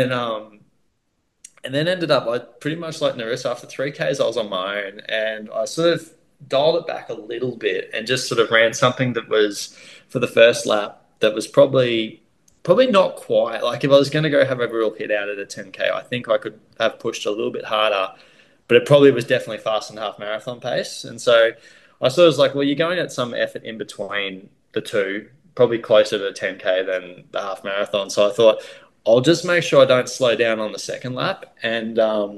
and then ended up I pretty much like Narissa after 3Ks I was on my own, and I sort of dialed it back a little bit and just sort of ran something that was for the first lap that was probably not quite like if I was going to go have a real hit out at a 10K, I think I could have pushed a little bit harder, but it probably was definitely faster than half marathon pace. And so I sort of was like, well, you're going at some effort in between the two, probably closer to the 10K than the half marathon. So I thought I'll just make sure I don't slow down on the second lap. And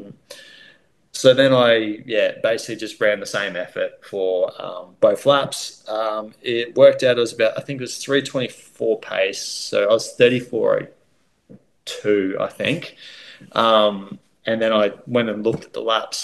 so then yeah, basically just ran the same effort for both laps. It worked out, it was about, I think it was 3:24 pace. So I was 34:02, I think. And then I went and looked at the laps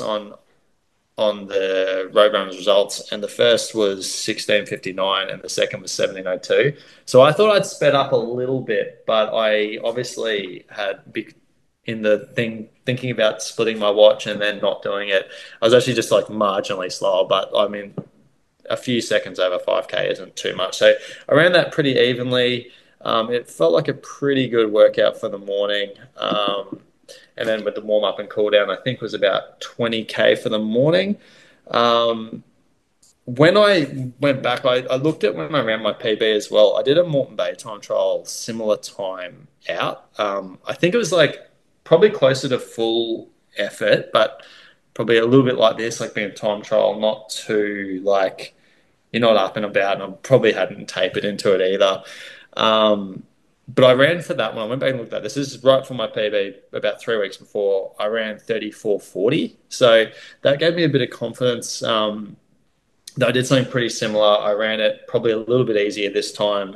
on the Roadrunners results, and the first was 16:59 and the second was 17:02. So I thought I'd sped up a little bit, but I obviously had big in the thinking about splitting my watch and then not doing it. I was actually just like marginally slower, but I mean a few seconds over 5K isn't too much. So I ran that pretty evenly. It felt like a pretty good workout for the morning. And then with the warm up and cool down, I think was about 20K for the morning. Um, when I went back, I looked at when I ran my PB as well. I did a Moreton Bay time trial, similar time out. I think it was like probably closer to full effort, but probably a little bit like this, like being a time trial, not too like you're not up and about, and I probably hadn't tapered into it either. Um, but I ran for that one. I went back and looked at this. This is right for my PB about 3 weeks before. I ran 34:40. So that gave me a bit of confidence that I did something pretty similar. I ran it probably a little bit easier this time.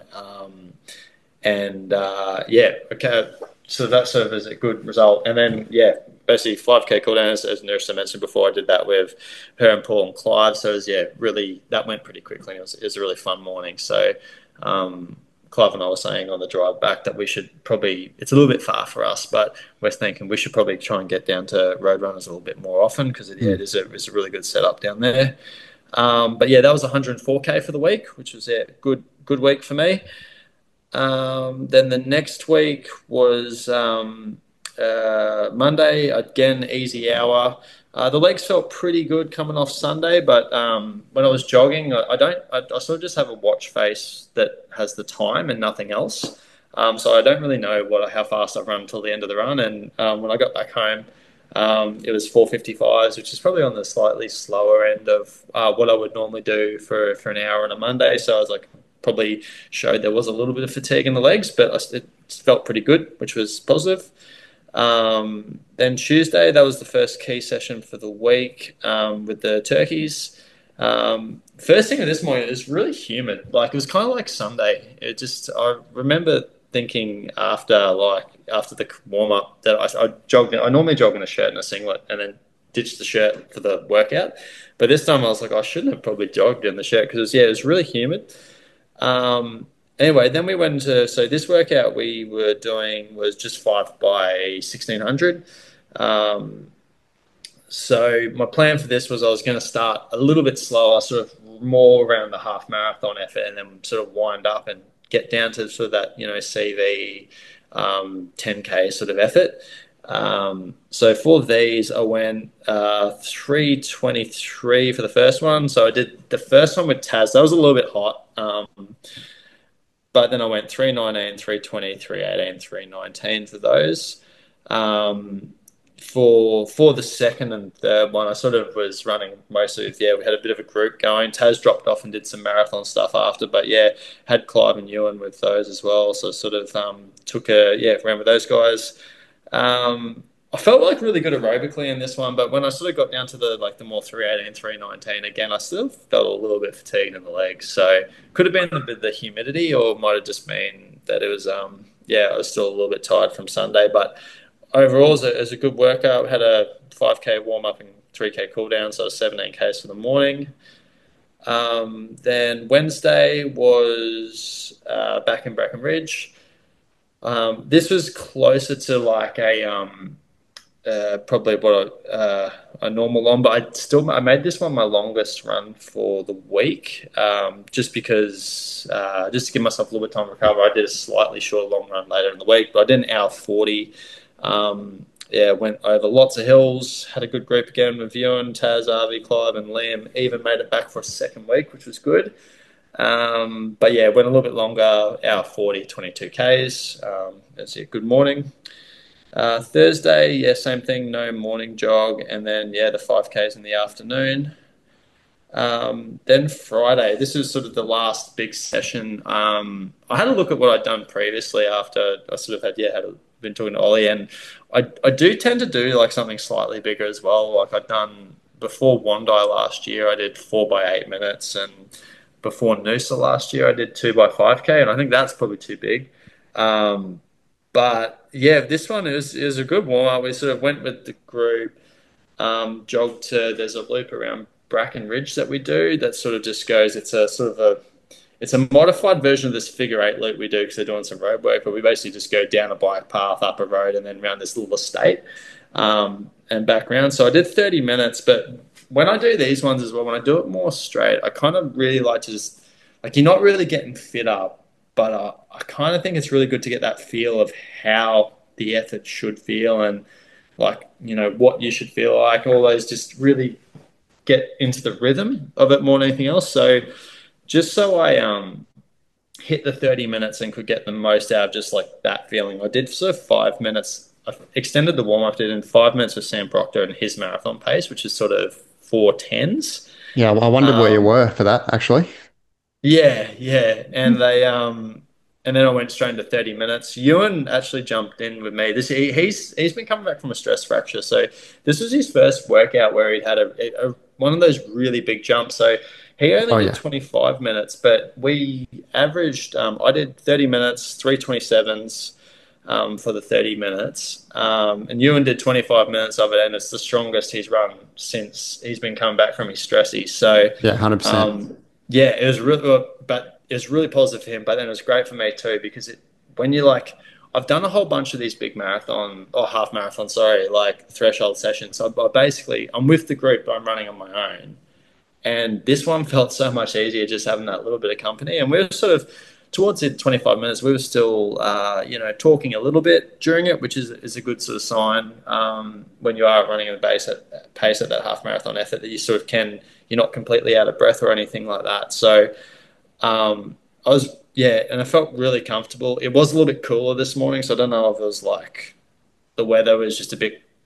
And yeah, okay. So that served as a good result. And then, yeah, basically 5K cooldown, as Nurse mentioned before, I did that with her and Paul and Clive. So it was, yeah, really, that went pretty quickly. It was a really fun morning. So Clive and I were saying on the drive back that we should probably, it's a little bit far for us, but we're thinking we should probably try and get down to Roadrunners a little bit more often because yeah, it's a really good setup down there. But yeah, that was 104K for the week, which was a good week for me. Then the next week was Monday, again, easy hour. The legs felt pretty good coming off Sunday, but when I was jogging, I sort of just have a watch face that has the time and nothing else. So I don't really know how fast I've run until the end of the run. And when I got back home, it was 4:55s, which is probably on the slightly slower end of what I would normally do for an hour on a Monday. So I was like, probably showed there was a little bit of fatigue in the legs, but it felt pretty good, which was positive. Then Tuesday, that was the first key session for the week with the turkeys. First thing this morning, it was really humid. Like it was kind of like Sunday. I remember thinking after the warm up that I jogged. I normally jog in a shirt and a singlet, and then ditch the shirt for the workout. But this time I was like, I shouldn't have probably jogged in the shirt because it was really humid. Anyway, then we went into, so this workout we were doing was just 5 by 1600. So my plan for this was I was going to start a little bit slower, sort of more around the half marathon effort, and then sort of wind up and get down to sort of that, CV 10K sort of effort. So for these, I went 3:23 for the first one. So I did the first one with Taz. That was a little bit hot. But then I went 3:19, 3:20, 3:18, 3:19 for those. For the second and third one, I sort of was running mostly with, we had a bit of a group going. Taz dropped off and did some marathon stuff after, but yeah, had Clive and Ewan with those as well. So sort of ran with those guys. I felt like really good aerobically in this one, but when I sort of got down to the more 3:18, 3:19 again, I still felt a little bit fatigued in the legs. So could have been the humidity, or might have just been that it was I was still a little bit tired from Sunday. But overall, it was a good workout. We had a 5K warm up and 3K cool down, so it was 17Ks for the morning. Then Wednesday was back in Breckenridge. This was closer to like probably what a normal one, but I made this one my longest run for the week, just because just to give myself a little bit of time to recover. I did a slightly shorter long run later in the week, but I did an hour 40. Yeah, went over lots of hills, had a good group again with Ewan, Taz, Avi, Clive, and Liam. Even made it back for a second week, which was good. But yeah, went a little bit longer, hour 40, 22 Ks. That's a good morning. Thursday, yeah, same thing, no morning jog, and then yeah, the 5Ks in the afternoon. Then Friday, this was sort of the last big session. I had a look at what I'd done previously after I sort of had been talking to Ollie, and I do tend to do like something slightly bigger as well. Like I'd done before Wandai last year, I did 4 by 8 minutes, and before Noosa last year, I did 2 by 5K, and I think that's probably too big. Um, but yeah, this one is a good warm up. We sort of went with the group, jogged to, there's a loop around Bracken Ridge that we do that sort of just goes, it's a sort of it's a modified version of this figure eight loop we do because they're doing some road work, but we basically just go down a bike path, up a road, and then around this little estate, and back around. So I did 30 minutes, but when I do these ones as well, when I do it more straight, I kind of really like to just, like, you're not really getting fit up, but I kind of think it's really good to get that feel of how the effort should feel and, like, what you should feel like, all those, just really get into the rhythm of it more than anything else. So just so I hit the 30 minutes and could get the most out of just like that feeling, I did sort of 5 minutes. I extended the warm up, did in 5 minutes with Sam Proctor and his marathon pace, which is sort of 4:10s. Yeah, well, I wondered where you Um, were for that, actually. yeah, yeah, and then I went straight into 30 minutes. Ewan actually jumped in with me. He's been coming back from a stress fracture, so this was his first workout where he'd had one of those really big jumps. So he only Oh, did yeah. 25 minutes, but we averaged. I did 30 minutes, 3:27s. For the 30 minutes. And Ewan did 25 minutes of it, and it's the strongest he's run since he's been coming back from his stressies. So, Yeah, 100%. yeah, it was really, but it was really positive for him. But then it was great for me too because when you like, I've done a whole bunch of these big marathon or half marathon, sorry, like threshold sessions. So I'm with the group, but I'm running on my own. And this one felt so much easier just having that little bit of company. And we were sort of towards the 25 minutes, we were still, talking a little bit during it, which is a good sort of sign when you are running at a pace at that half marathon effort that you sort of you're not completely out of breath or anything like that. So I was, yeah, and I felt really comfortable. It was a little bit cooler this morning, so I don't know if it was like the weather was just a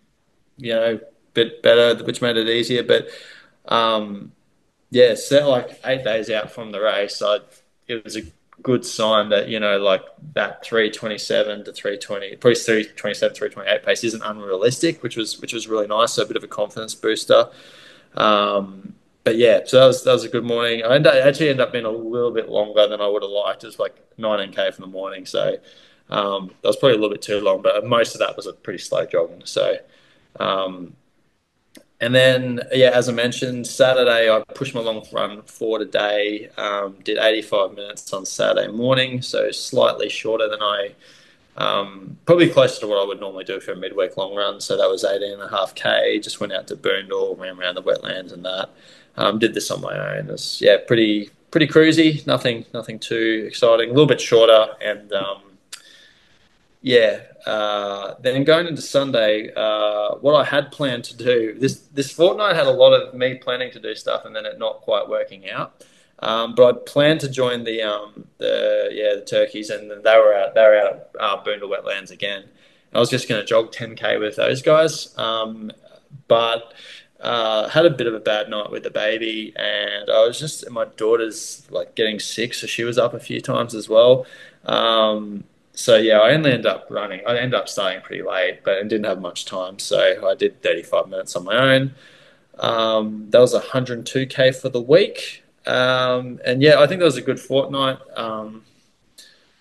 bit better, which made it easier. But um, yeah, set like 8 days out from the race, it was a good sign that, like that 3:27 to 3:20, probably 3:27, 3:28 pace isn't unrealistic, which was really nice. So a bit of a confidence booster. But yeah, so that was a good morning. Actually ended up being a little bit longer than I would have liked. It was like 19K for the morning, so that was probably a little bit too long. But most of that was a pretty slow jogging. So um, and then, yeah, as I mentioned, Saturday I pushed my long run forward a day. Did 85 minutes on Saturday morning, so slightly shorter than probably closer to what I would normally do for a midweek long run. So that was 18.5K. Just went out to Boondall, ran around the wetlands and that. Did this on my own. It was, yeah, pretty cruisy. Nothing too exciting. A little bit shorter, and yeah. Then going into Sunday, what I had planned to do this fortnight had a lot of me planning to do stuff and then it not quite working out. But I planned to join the turkeys, and then they were out at Boondall Wetlands again. I was just going to jog 10K with those guys, but had a bit of a bad night with the baby, and I was just, my daughter's like getting sick, so she was up a few times as well. So yeah, I only ended up running. I ended up starting pretty late, but I didn't have much time, so I did 35 minutes on my own. That was 102K for the week, and yeah, I think that was a good fortnight.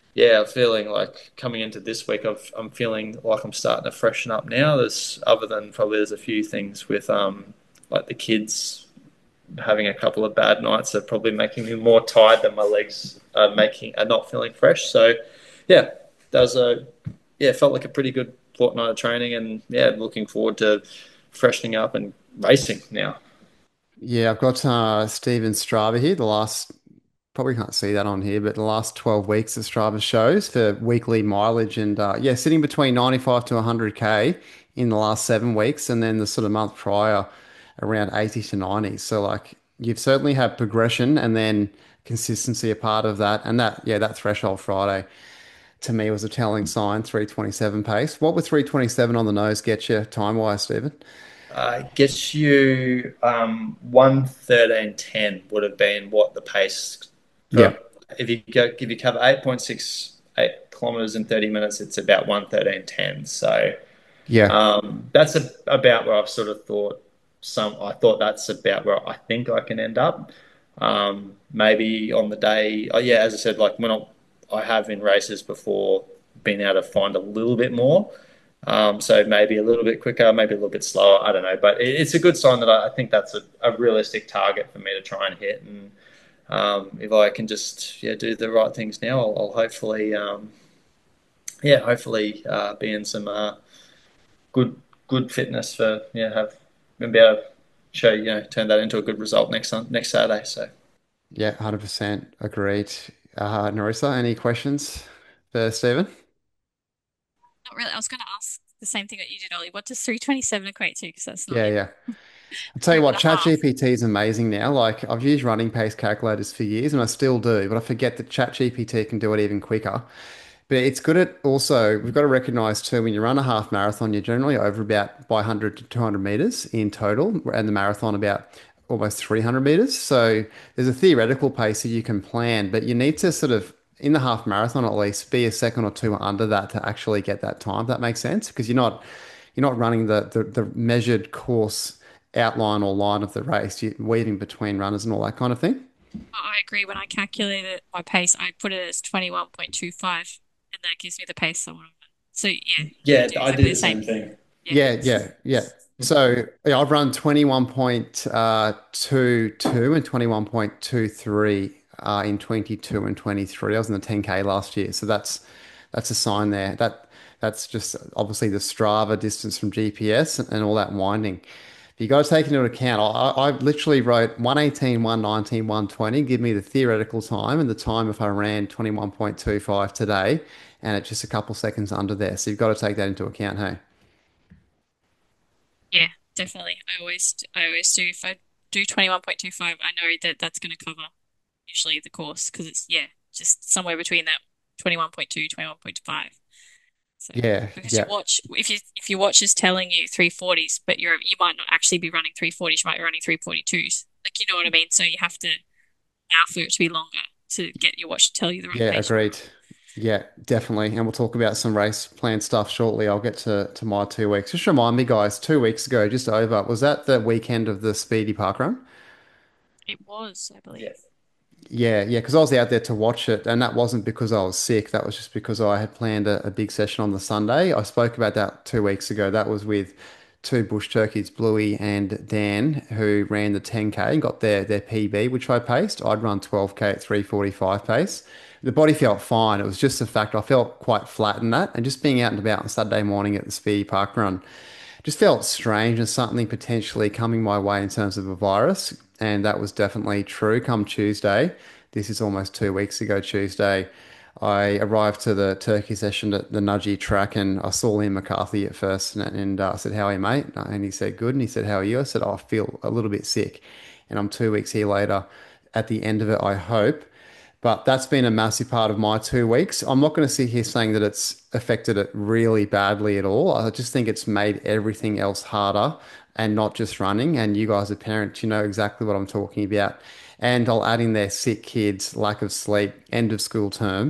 yeah, I'm feeling like coming into this week, I'm feeling like I'm starting to freshen up now. There's other than probably there's a few things with like the kids having a couple of bad nights are probably making me more tired than my legs are not feeling fresh. So yeah, that was a yeah, felt like a pretty good fortnight of training, and yeah, looking forward to freshening up and racing now. Yeah, I've got Steven Strava here. The last, probably can't see that on here, but the last 12 weeks of Strava shows for weekly mileage. And yeah, sitting between 95 to 100K in the last 7 weeks. And then the sort of month prior, around 80 to 90. So, like, you've certainly had progression and then consistency a part of that. And that, yeah, that threshold Friday to me was a telling sign, 327 pace. What would 327 on the nose get you time wise, Stephen? Gets you 1:13:10 would have been what the pace Yeah. for if you cover 8.68 kilometers in 30 minutes, it's about 1:13:10. So Yeah. that's about where I've sort of thought I thought that's about where I think I can end up. Maybe on the day, oh yeah, as I said, like I have in races before been able to find a little bit more. So maybe a little bit quicker, maybe a little bit slower. I don't know, but it's a good sign that I think that's a realistic target for me to try and hit. And if I can just do the right things now, I'll hopefully hopefully be in some good good fitness for have and be able to show turn that into a good result next Saturday. So Yeah, 100% agreed. Narissa, any questions for Stephen? Not really. I was going to ask the same thing that you did, Ollie. What does 327 equate to? Because that's not Yeah, in yeah. I'll tell you room and what, a half. ChatGPT is amazing now. Like, I've used running pace calculators for years and I still do, but I forget that ChatGPT can do it even quicker. But it's good at also, we've got to recognize too, when you run a half marathon, you're generally over about by 100 to 200 meters in total, and the marathon about almost 300 meters. So there's a theoretical pace that you can plan, but you need to sort of, in the half marathon at least, be a second or two under that to actually get that time. If that makes sense, because you're not running the measured course outline or line of the race. You're weaving between runners and all that kind of thing. I agree. When I calculated my pace, I put it as 21.25, and that gives me the pace I want to run. So yeah, you yeah, do I exactly did the the same. same thing. Yeah. Yeah, yeah, yeah. So yeah, I've run 21.22 and 21.23 in 22 and 23. I was in the 10K last year, so that's a sign there. That's just obviously the Strava distance from GPS and all that winding. But you got to take into account. I literally wrote 118, 119, 120. Give me the theoretical time and the time if I ran 21.25 today, and it's just a couple seconds under there. So you've got to take that into account, hey? Yeah, definitely. I always do. If I do 21.25, I know that that's going to cover usually the course because it's, yeah, just somewhere between that 21.2, 21.5. So Yeah, because yeah, if your watch is telling you 340s, but you might not actually be running 340s, you might be running 342s. Like you know what I mean? So you have to allow for it to be longer to get your watch to tell you the right yeah, pace you want agreed. Yeah, definitely. And we'll talk about some race plan stuff shortly. I'll get to my 2 weeks. Just remind me, guys, 2 weeks ago, just over, was that the weekend of the Speedy Park Run? to. It was, I Yeah. believe. Yeah, yeah, because I was out there to watch it, and that wasn't because I was sick. That was just because I had planned a big session on the Sunday. I spoke about that 2 weeks ago. That was with two bush turkeys, Bluey and Dan, who ran the 10K and got their PB, which I paced. I'd run 12K at 3:45 pace. The body felt fine. It was just the fact I felt quite flat in that, and just being out and about on Saturday morning at the Speedy Park Run just felt strange and something potentially coming my way in terms of a virus. And that was definitely true come Tuesday. This is almost 2 weeks ago, Tuesday. I arrived to the turkey session at the Nudgee track and I saw Liam McCarthy at first and I said, "How are you, mate?" And he said, "Good." And he said, "How are you?" I said, "Oh, I feel a little bit sick." And I'm 2 weeks here later. At the end of it, I hope. But that's been a massive part of my 2 weeks. I'm not going to sit here saying that it's affected it really badly at all. I just think it's made everything else harder and not just running. And you guys are parents, you know exactly what I'm talking about. And I'll add in there sick kids, lack of sleep, end of school term.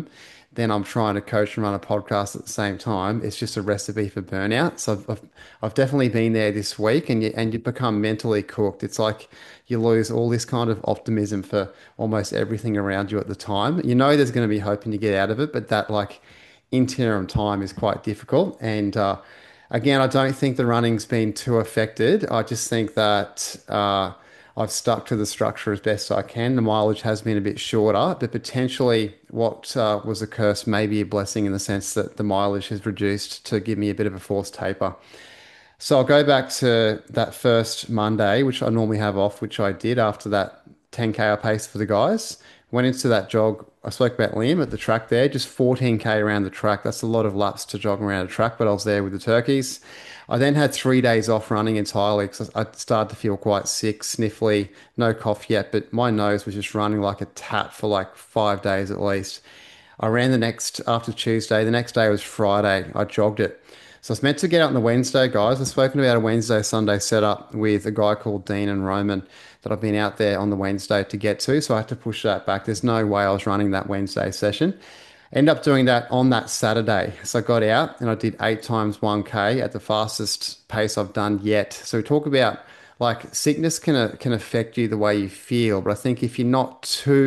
then I'm trying to coach and run a podcast at the same time. It's just a recipe for burnout. So I've definitely been there this week, and you become mentally cooked. It's like you lose all this kind of optimism for almost everything around you at the time. You know there's going to be hope and you get out of it, but that like interim time is quite difficult. And again, I don't think the running's been too affected. I just think that I've stuck to the structure as best I can. The mileage has been a bit shorter, but potentially what was a curse may be a blessing in the sense that the mileage has reduced to give me a bit of a forced taper. So I'll go back to that first Monday, which I normally have off, which I did after that 10K I paced for the guys. Went into that jog. I spoke about Liam at the track there, just 14K around the track. That's a lot of laps to jog around a track, but I was there with the turkeys. I then had 3 days off running entirely because I started to feel quite sick, sniffly, no cough yet, but my nose was just running like a tap for like 5 days at least. I ran the next after Tuesday. The next day was Friday. I jogged it. So I was meant to get out on the Wednesday, guys. I've spoken about a Wednesday, Sunday setup with a guy called Dean and Roman that I've been out there on the Wednesday to get to. So I had to push that back. There's no way I was running that Wednesday session. End up doing that on that Saturday. So I got out and I did 8 times 1K at the fastest pace I've done yet. So we talk about like sickness can affect you the way you feel, but I think if you're not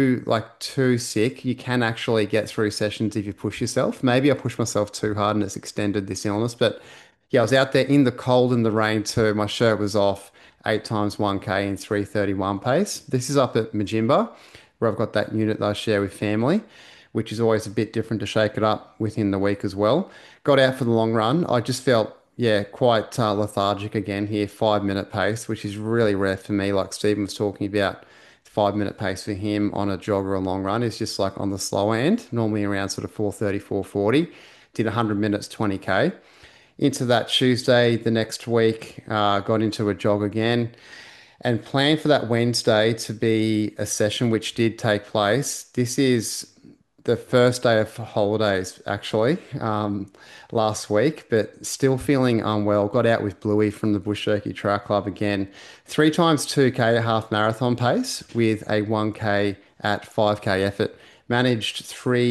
too sick, you can actually get through sessions if you push yourself. Maybe I pushed myself too hard and it's extended this illness, but yeah, I was out there in the cold and the rain too. My shirt was off, 8 times 1K in 3:31 pace. This is up at Majimba, where I've got that unit that I share with family, which is always a bit different to shake it up within the week as well. Got out for the long run. I just felt, yeah, quite lethargic again here, 5 minute pace, which is really rare for me. Like Stephen was talking about, 5 minute pace for him on a jog or a long run is just like on the slower end, normally around sort of 4:30, 4:40. Did 100 minutes, 20K. Into that Tuesday, the next week, got into a jog again and planned for that Wednesday to be a session which did take place. This is the first day of holidays, actually, last week, but still feeling unwell. Got out with Bluey from the Bush Turkey Trail Club again. 3 times 2K at half marathon pace with a 1K at 5K effort. Managed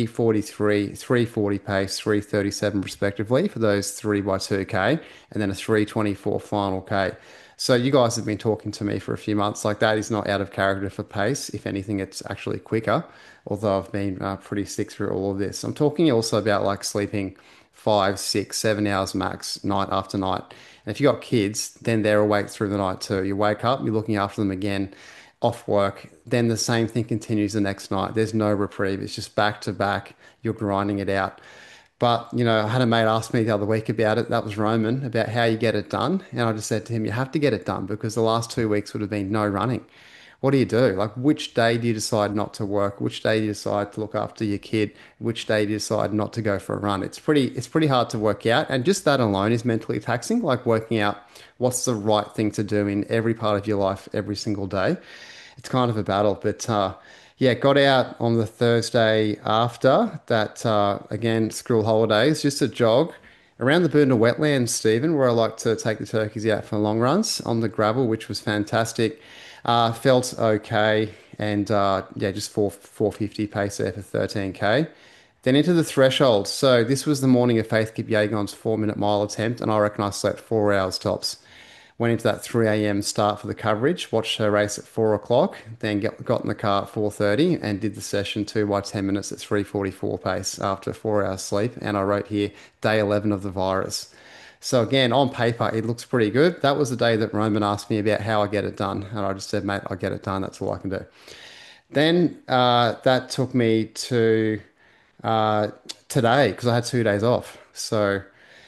3:43, 3:40 pace, 3:37 respectively for those 3 by 2K, and then a 3:24 final K. So you guys have been talking to me for a few months. Like that is not out of character for pace. If anything, it's actually quicker. Although I've been pretty sick through all of this. I'm talking also about like sleeping 5, 6, 7 hours max night after night. And if you got kids, then they're awake through the night too. You wake up, you're looking after them again off work. Then the same thing continues the next night. There's no reprieve. It's just back to back. You're grinding it out. But, I had a mate ask me the other week about it. That was Roman, about how you get it done. And I just said to him, you have to get it done because the last 2 weeks would have been no running. What do you do? Like, which day do you decide not to work? Which day do you decide to look after your kid? Which day do you decide not to go for a run? It's pretty hard to work out. And just that alone is mentally taxing, like working out what's the right thing to do in every part of your life every single day. It's kind of a battle, but yeah, got out on the Thursday after that. Again, school holidays, just a jog around the Boondah wetlands, Stephen, where I like to take the turkeys out for long runs on the gravel, which was fantastic. Felt okay, and yeah, just 450 pace there for 13K. Then into the threshold. So this was the morning of Faith Kipyegon's 4 minute mile attempt, and I reckon I slept 4 hours tops. Went into that 3 a.m. start for the coverage, watched her race at 4 o'clock, then got in the car at 4:30 and did the session 2 by 10 minutes at 3:44 pace after 4 hours sleep. And I wrote here day 11 of the virus. So again, on paper, it looks pretty good. That was the day that Roman asked me about how I get it done. And I just said, mate, I get it done. That's all I can do. Then that took me to uh, today because I had 2 days off. So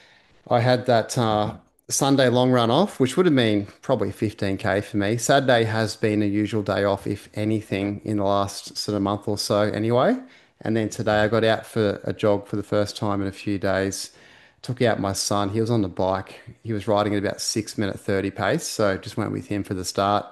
I had that Sunday long run off, which would have been probably 15K for me. Saturday has been a usual day off, if anything, in the last sort of month or so anyway. And then today I got out for a jog for the first time in a few days. Took out my son. He was on the bike. He was riding at about 6 minute 30 pace. So just went with him for the start.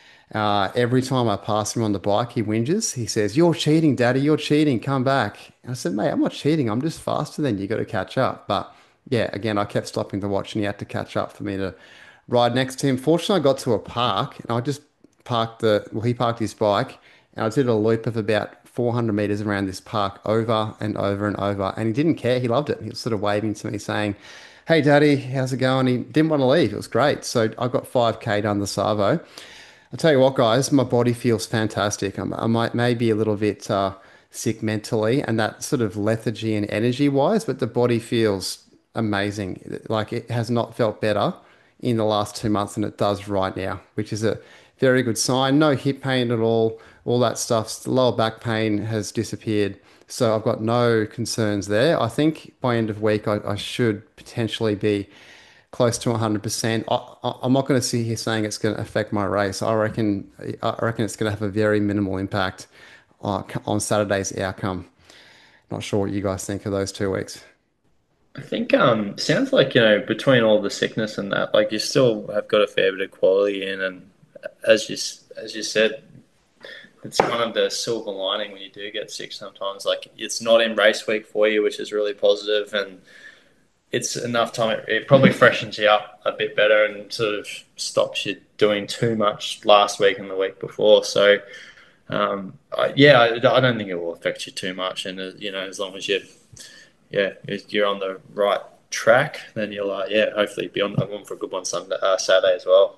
Every time I pass him on the bike, he whinges. He says, "You're cheating, Daddy. You're cheating. Come back." And I said, "Mate, I'm not cheating. I'm just faster than you. Got to catch up." But yeah, again, I kept stopping to watch, and he had to catch up for me to ride next to him. Fortunately, I got to a park, and I just parked he parked his bike, and I did a loop of about 400 meters around this park over and over and over. And he didn't care. He loved it. He was sort of waving to me saying, "Hey, Daddy, how's it going?" He didn't want to leave. It was great. So I got 5K done the Savo. I'll tell you what, guys, my body feels fantastic. I might maybe a little bit sick mentally and that sort of lethargy and energy wise, but the body feels amazing. Like it has not felt better in the last 2 months than it does right now, which is a very good sign. No hip pain at all that stuff. The lower back pain has disappeared. So I've got no concerns there. I think by end of week, I should potentially be close to 100%. I'm not going to sit here saying it's going to affect my race. I reckon it's going to have a very minimal impact on Saturday's outcome. Not sure what you guys think of those 2 weeks. I think sounds like between all the sickness and that, like you still have got a fair bit of quality in, and as you said, it's kind of the silver lining when you do get sick sometimes. Like it's not in race week for you, which is really positive, and it's enough time. It probably freshens you up a bit better and sort of stops you doing too much last week and the week before. So yeah, I don't think it will affect you too much, and as long as you're on the right track, then you'll yeah, hopefully be on for a good one Sunday, Saturday as well.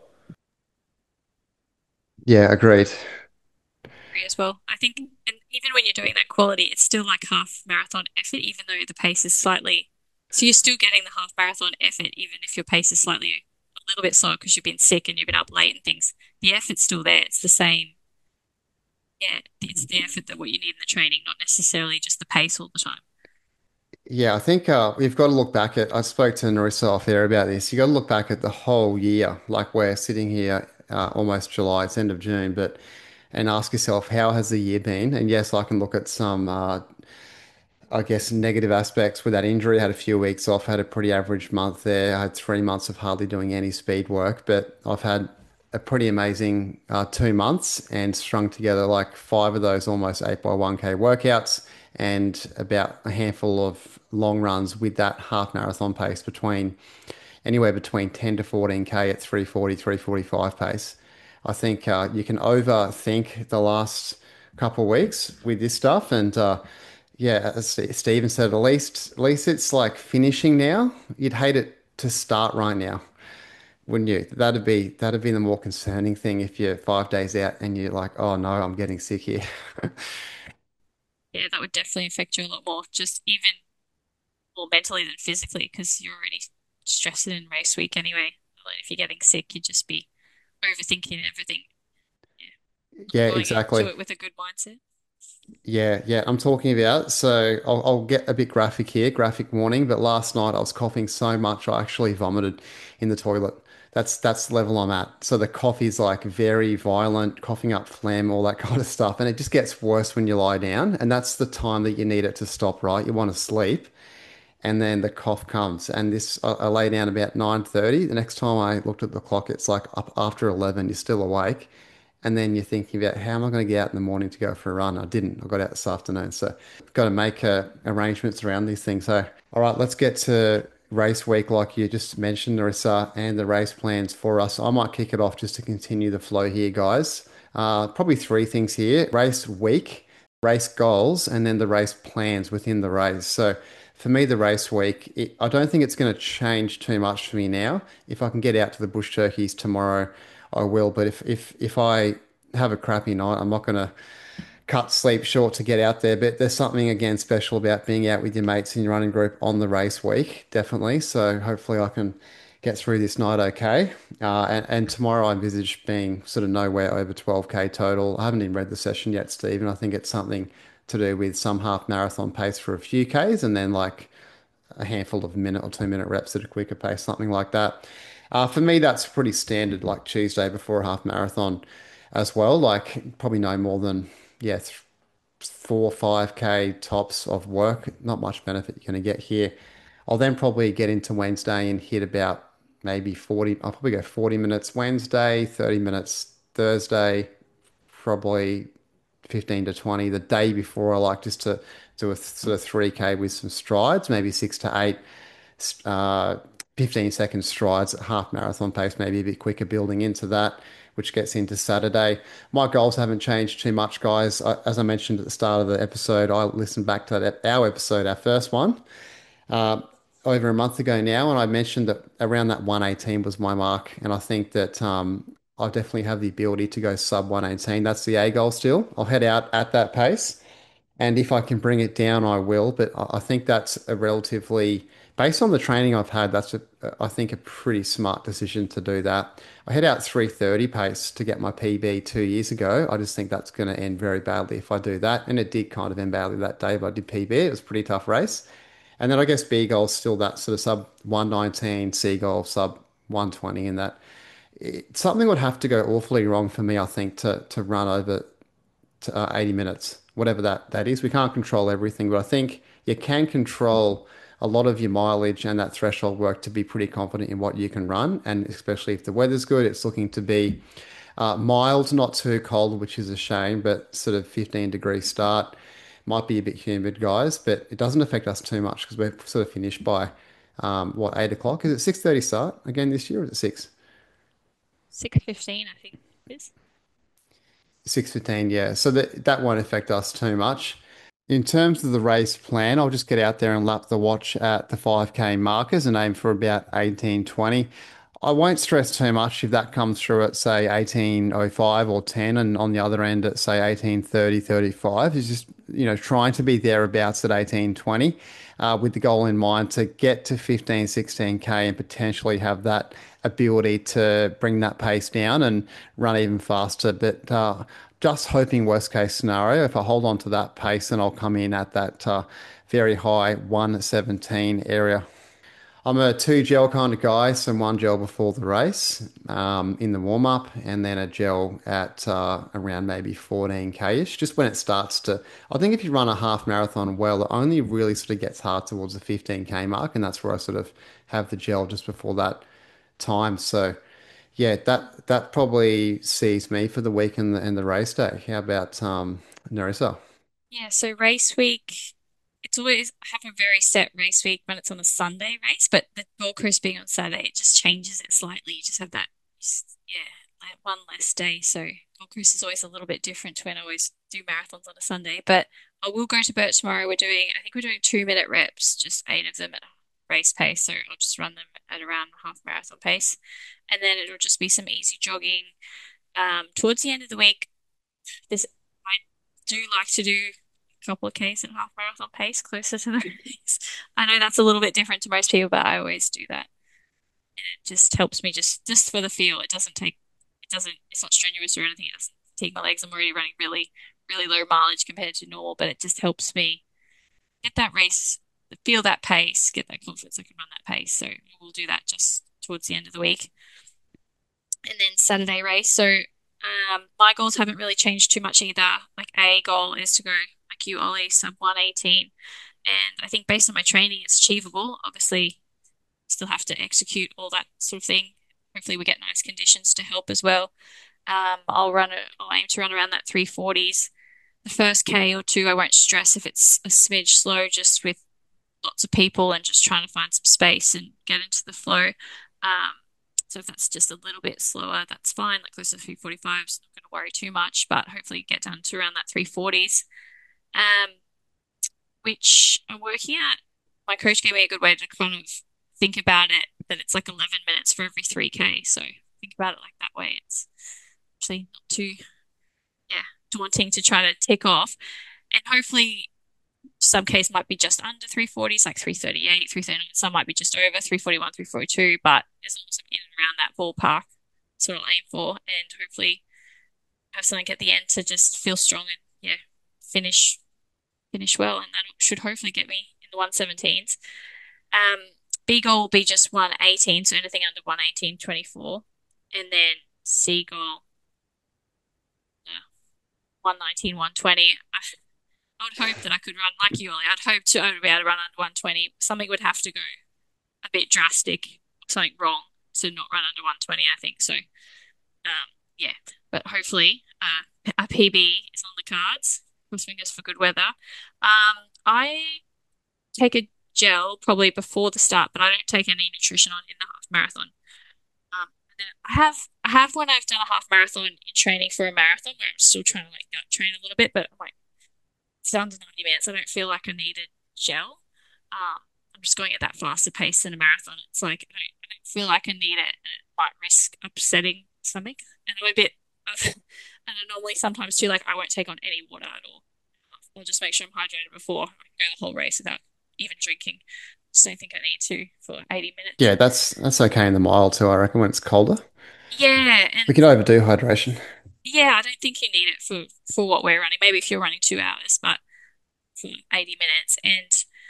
Yeah, agreed. As well. I think, and even when you're doing that quality, it's still like half marathon effort, even though the pace is slightly. So you're still getting the half marathon effort, even if your pace is slightly a little bit slower because you've been sick and you've been up late and things. The effort's still there. It's the same. Yeah, it's the effort that what you need in the training, not necessarily just the pace all the time. Yeah, I think we've got to look back at. I spoke to Narissa off air about this. You got to look back at the whole year. Like we're sitting here almost July, it's end of June, but and ask yourself how has the year been? And yes, I can look at some I guess, negative aspects with that injury. I had a few weeks off, had a pretty average month there. I had 3 months of hardly doing any speed work, but I've had a pretty amazing 2 months and strung together like five of those almost 8 by 1K workouts and about a handful of long runs with that half marathon pace anywhere between 10 to 14K at 340, 345 pace. I think you can overthink the last couple of weeks with this stuff and yeah, as Steven said, at least it's like finishing now. You'd hate it to start right now, wouldn't you? That'd be the more concerning thing if you're 5 days out and you're like, oh no, I'm getting sick here. Yeah, that would definitely affect you a lot more, just even more mentally than physically, because you're already stressed in race week anyway. Like if you're getting sick, you'd just be overthinking everything. Yeah, Going into exactly. it with a good mindset. Yeah, yeah, I'm talking about. So I'll get a bit graphic here, graphic warning. But last night I was coughing so much I actually vomited in the toilet. That's the level I'm at. So the cough is like very violent, coughing up phlegm, all that kind of stuff, and it just gets worse when you lie down. And that's the time that you need it to stop, right? You want to sleep, and then the cough comes. And I lay down about 9:30. The next time I looked at the clock, it's like up after 11. You're still awake. And then you're thinking about how am I going to get out in the morning to go for a run? I didn't. I got out this afternoon. So I've got to make arrangements around these things. So, all right, let's get to race week, like you just mentioned, Narissa, and the race plans for us. I might kick it off just to continue the flow here, guys. Probably three things here: race week, race goals, and then the race plans within the race. So, for me, the race week, I don't think it's going to change too much for me now. If I can get out to the bush turkeys tomorrow, I will. But if I have a crappy night, I'm not going to cut sleep short to get out there. But there's something again special about being out with your mates in your running group on the race week, definitely. So hopefully I can get through this night okay. And tomorrow I envisage being sort of nowhere over 12K total. I haven't even read the session yet, Stephen. I think it's something to do with some half marathon pace for a few Ks and then like a handful of minute or 2 minute reps at a quicker pace, something like that. For me, that's pretty standard, like Tuesday before a half marathon as well. Like probably no more than, yeah, 4 or 5K tops of work. Not much benefit you're going to get here. I'll then probably get into Wednesday and hit about maybe 40. I'll probably go 40 minutes Wednesday, 30 minutes Thursday, probably 15 to 20 the day before. I like just to do a sort of 3K with some strides, maybe 6 to 8, uh, 15-second strides at half marathon pace, maybe a bit quicker building into that. which gets into Saturday. My goals haven't changed too much, guys. As I mentioned at the start of the episode, I listened back to our episode, our first one, uh, over a month ago now, and I mentioned that around that 118 was my mark, and I think that I definitely have the ability to go sub 118. That's the A goal still. I'll head out at that pace. And if I can bring it down, I will. But I think that's a relatively, based on the training I've had, I think, a pretty smart decision to do that. I hit out 330 pace to get my PB 2 years ago. I just think that's going to end very badly if I do that. And it did kind of end badly that day, but I did PB. It was a pretty tough race. And then I guess B goal's still that sort of sub 119, C goal sub 120, and that something would have to go awfully wrong for me, I think, to run over to 80 minutes, whatever that is. We can't control everything, but I think you can control a lot of your mileage and that threshold work to be pretty confident in what you can run. And especially if the weather's good, it's looking to be mild, not too cold, which is a shame, but sort of 15-degree start. Might be a bit humid, guys, but it doesn't affect us too much because we're sort of finished by what, 8 o'clock? Is it 6:30 start again this year, or is it 6:15, I think it is. 6:15? Yeah. So that won't affect us too much. In terms of the race plan, I'll just get out there and lap the watch at the 5K markers and aim for about 18:20. I won't stress too much if that comes through at, say, 18:05 or 10, and on the other end at, say, 18:30, 35. It's just, trying to be thereabouts at 18:20 with the goal in mind to get to 15, 16K and potentially have that ability to bring that pace down and run even faster. But just hoping worst case scenario, if I hold on to that pace, then I'll come in at that very high 117 area. I'm a two gel kind of guy, so one gel before the race in the warm up, and then a gel at around maybe 14K-ish, just when it starts to. I think if you run a half marathon well, it only really sort of gets hard towards the 15K mark, and that's where I sort of have the gel just before that time. So yeah, that probably sees me for the week and the race day. How about Nerissa? Yeah, so race week, it's always I have a very set race week when it's on a Sunday race, but the Gold Coast being on Saturday, it just changes it slightly. You just have that, yeah, like one less day. So Gold Coast is always a little bit different to when I always do marathons on a Sunday. But I will go to Burt tomorrow. I think we're doing 2-minute reps, just 8 of them at race pace. So I'll just run them at around half marathon pace, and then it'll just be some easy jogging. Towards the end of the week, this I do like to do a couple of Ks at half marathon pace closer to the race. I know that's a little bit different to most people, but I always do that. And it just helps me just for the feel. It's not strenuous or anything. It doesn't fatigue my legs. I'm already running really, really low mileage compared to normal, but it just helps me get that race, feel that pace, get that confidence I can run that pace. So we'll do that just towards the end of the week. And then Saturday race. So my goals haven't really changed too much either. Like a goal is to go like you, Ollie, sub 118. And I think based on my training, it's achievable. Obviously, still have to execute all that sort of thing. Hopefully, we get nice conditions to help as well. I'll aim to run around that 340s. The first K or two, I won't stress if it's a smidge slow, just with lots of people and just trying to find some space and get into the flow. Um, so if that's just a little bit slower, that's fine. Like close to 345s, not going to worry too much, but hopefully get down to around that 340s, um, which I'm working at. My coach gave me a good way to kind of think about it, that it's like 11 minutes for every 3K. So think about it like that way. It's actually not too, yeah, daunting to try to tick off. And hopefully some case might be just under 340s, like 338, 339. Some might be just over 341, 342, but as long as I'm in and around that ballpark, that's what I'll aim for. And hopefully have something at the end to just feel strong and, yeah, finish well. And that should hopefully get me in the 117s. Um, B goal will be just 118, so anything under 118.24. And then C goal, 119, 120. I would hope that I could run like you, Ollie. I would be able to run under 120. Something would have to go a bit drastic, something wrong to not run under 120, I think. So, yeah, but hopefully a PB is on the cards. Cross fingers for good weather. I take a gel probably before the start, but I don't take any nutrition on in the half marathon. And I have when I've done a half marathon in training for a marathon where I'm still trying to like gut train a little bit, but I'm like it's under 90 minutes. I don't feel like I need a gel. I'm just going at that faster pace than a marathon. It's like I don't feel like I need it, and it might risk upsetting something. And I'm a bit, and I normally sometimes too, like I won't take on any water at all. I'll just make sure I'm hydrated before I go the whole race without even drinking. Just don't think I need to for 80 minutes. Yeah, that's okay in the mile too, I reckon, when it's colder. Yeah, and We can overdo hydration. yeah, I don't think you need it for what we're running. Maybe if you're running 2 hours, but for 80 minutes. And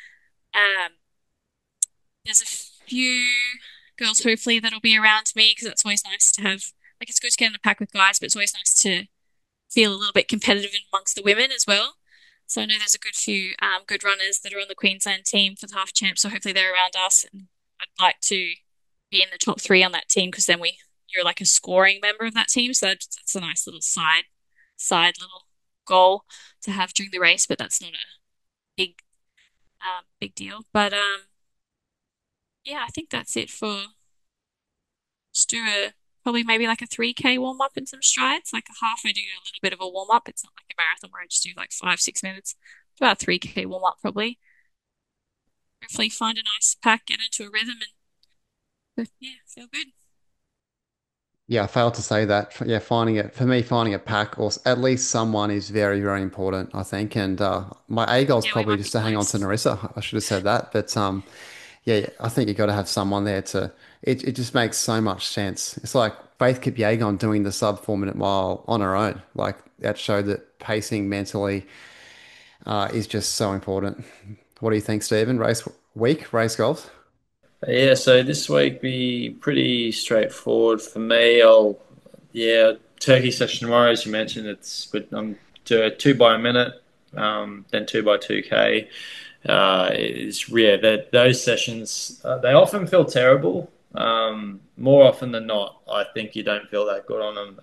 there's a few girls hopefully that'll be around me because it's always nice to have like it's good to get in the pack with guys, but it's always nice to feel a little bit competitive amongst the women as well. So I know there's a good few good runners that are on the Queensland team for the half champ. So hopefully they're around us, and I'd like to be in the top three on that team because then we you're like a scoring member of that team. So that's a nice little side little goal to have during the race, but that's not a big big deal. But yeah, I think that's it for just do a probably maybe like a 3K warm up and some strides. Like a half, I do a little bit of a warm up. It's not like a marathon where I just do like 5, 6 minutes. It's about a 3K warm up probably. Hopefully find a nice pack, get into a rhythm, and yeah, feel good. Yeah, I failed to say that. Yeah, finding it for me, finding a pack or at least someone is very, very important, I think. And my A goal is Yeah, we probably might be just to hang on to close. Narissa. I should have said that, but yeah, I think you got to have someone there to. It just makes so much sense. It's like Faith Kipyegon doing the sub 4 minute mile on her own. Like that showed that pacing mentally is just so important. What do you think, Stephen? Race week, race goals? Yeah, so this week be pretty straightforward for me. Yeah, turkey session tomorrow, as you mentioned. I'm do 2 by a minute, then 2 by 2K. It's yeah, that those sessions they often feel terrible. More often than not, I think you don't feel that good on them.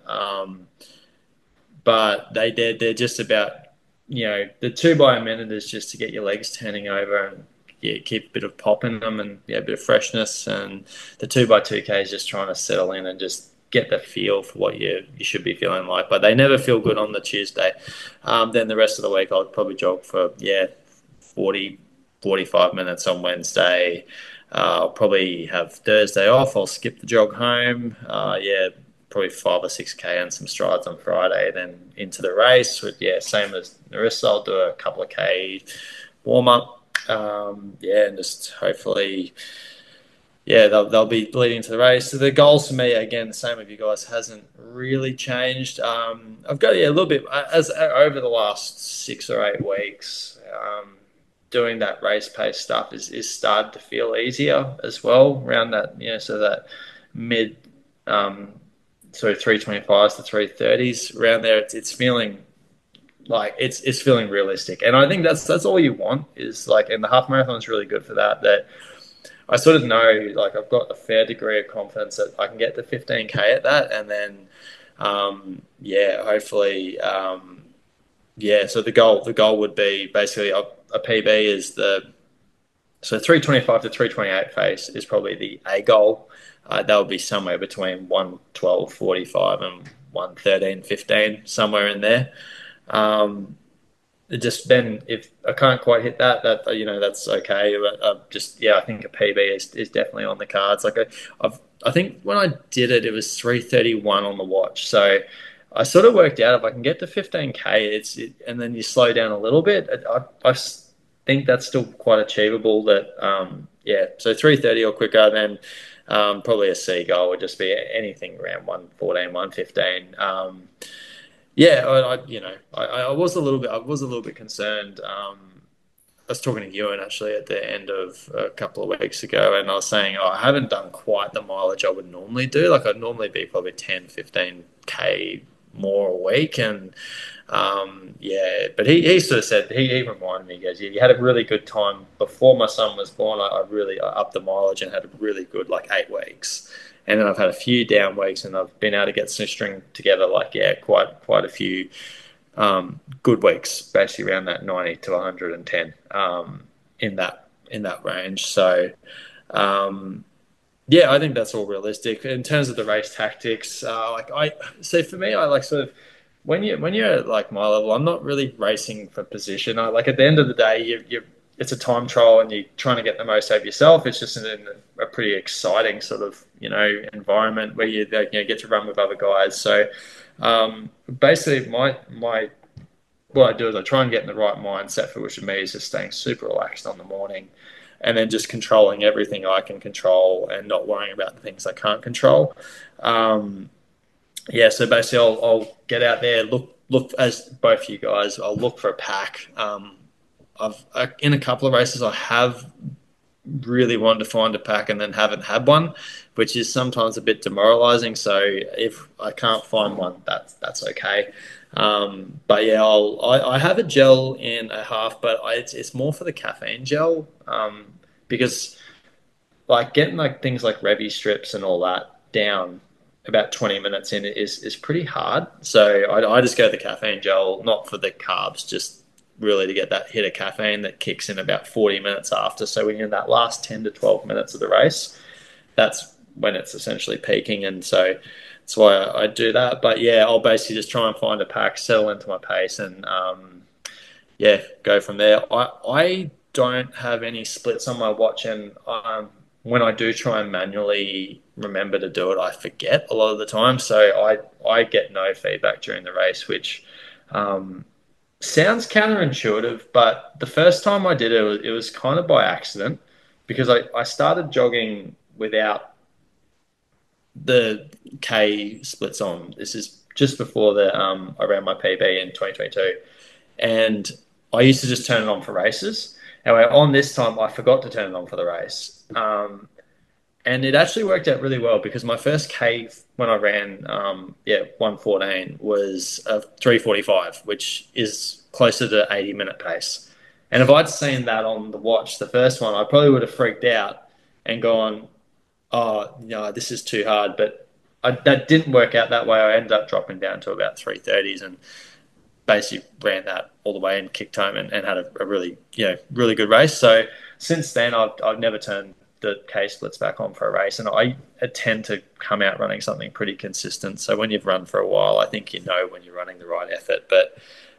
But they're just about the 2 by a minute is just to get your legs turning over and yeah, keep a bit of pop in them and yeah, a bit of freshness. And the 2 by 2K is just trying to settle in and just get the feel for what you should be feeling like. But they never feel good on the Tuesday. Then the rest of the week I'll probably jog for 40 45 minutes on Wednesday. I'll probably have Thursday off. I'll skip the jog home. Yeah, probably 5 or 6K and some strides on Friday, then into the race. With yeah, same as Narissa, I'll do a couple of K warm up. Yeah, and just hopefully, yeah, they'll be bleeding to the race. So the goals for me, again, the same with you guys, hasn't really changed. I've got a little bit as over the last 6 or 8 weeks. Doing that race pace stuff is started to feel easier as well around that, so that mid um, so 325s to 330s around there. It's feeling like it's feeling realistic, and I think that's all you want is like, and the half marathon is really good for that. That I sort of know, like I've got a fair degree of confidence that I can get the 15K at that, and then yeah, hopefully yeah. So the goal would be basically a PB is the so 325 to 328 face is probably the A goal. That would be somewhere between 112.45 and 113.15, somewhere in there. Um, it just then if I can't quite hit that that's okay. But just yeah, I think a PB is definitely on the cards. Like I think when I did it, it was 3:31 on the watch. So I sort of worked out if I can get to 15K, and then you slow down a little bit. I think that's still quite achievable. That yeah, so 3:30 or quicker, then probably a C goal would just be anything around 114, 115. Yeah, I was a little bit concerned. I was talking to Ewan actually at the end of a couple of weeks ago, and I was saying, oh, I haven't done quite the mileage I would normally do. Like I'd normally be probably 10, 15K more a week. And yeah, but he sort of said, he reminded me, he goes, yeah, you had a really good time before my son was born. I upped the mileage and had a really good like 8 weeks. And then I've had a few down weeks, and I've been able to get some string together, like yeah, quite a few good weeks, basically around that 90 to 110 in that range. So Yeah, I think that's all realistic in terms of the race tactics. So for me, I like sort of when you're at like my level, I'm not really racing for position. I like at the end of the day, you it's a time trial and you're trying to get the most out of yourself. It's just in a pretty exciting sort of environment where you get to run with other guys. So basically, my what I do is I try and get in the right mindset for which of me is just staying super relaxed on the morning and then just controlling everything I can control and not worrying about the things I can't control. Um, yeah, so basically I'll get out there, look as both you guys, I'll look for a pack. In a couple of races I have really wanted to find a pack and then haven't had one, which is sometimes a bit demoralizing. So if I can't find one, that's okay. But yeah, I have a gel in a half, but it's more for the caffeine gel because like getting like things like Revy strips and all that down about 20 minutes in is pretty hard. So I just go the caffeine gel, not for the carbs, just really to get that hit of caffeine that kicks in about 40 minutes after. So when you're in that last 10 to 12 minutes of the race, that's when it's essentially peaking. And so that's why I do that. But yeah, I'll basically just try and find a pack, settle into my pace, and yeah, go from there. I don't have any splits on my watch, and when I do try and manually remember to do it, I forget a lot of the time. So I get no feedback during the race, which um, sounds counterintuitive. But the first time I did it, it was kind of by accident because I started jogging without the K splits on. This is just before the I ran my PB in 2022, and I used to just turn it on for races. Anyway, on this time, I forgot to turn it on for the race, and it actually worked out really well because my first K when I ran, 1:14 was a 3:45, which is closer to 80-minute pace. And if I'd seen that on the watch, the first one, I probably would have freaked out and gone, oh no, this is too hard. But that didn't work out that way. I ended up dropping down to about 3:30s and basically ran that all the way and kicked home and had a really really good race. So since then, I've never turned the K splits back on for a race, and I tend to come out running something pretty consistent. So when you've run for a while, I think you know when you're running the right effort. But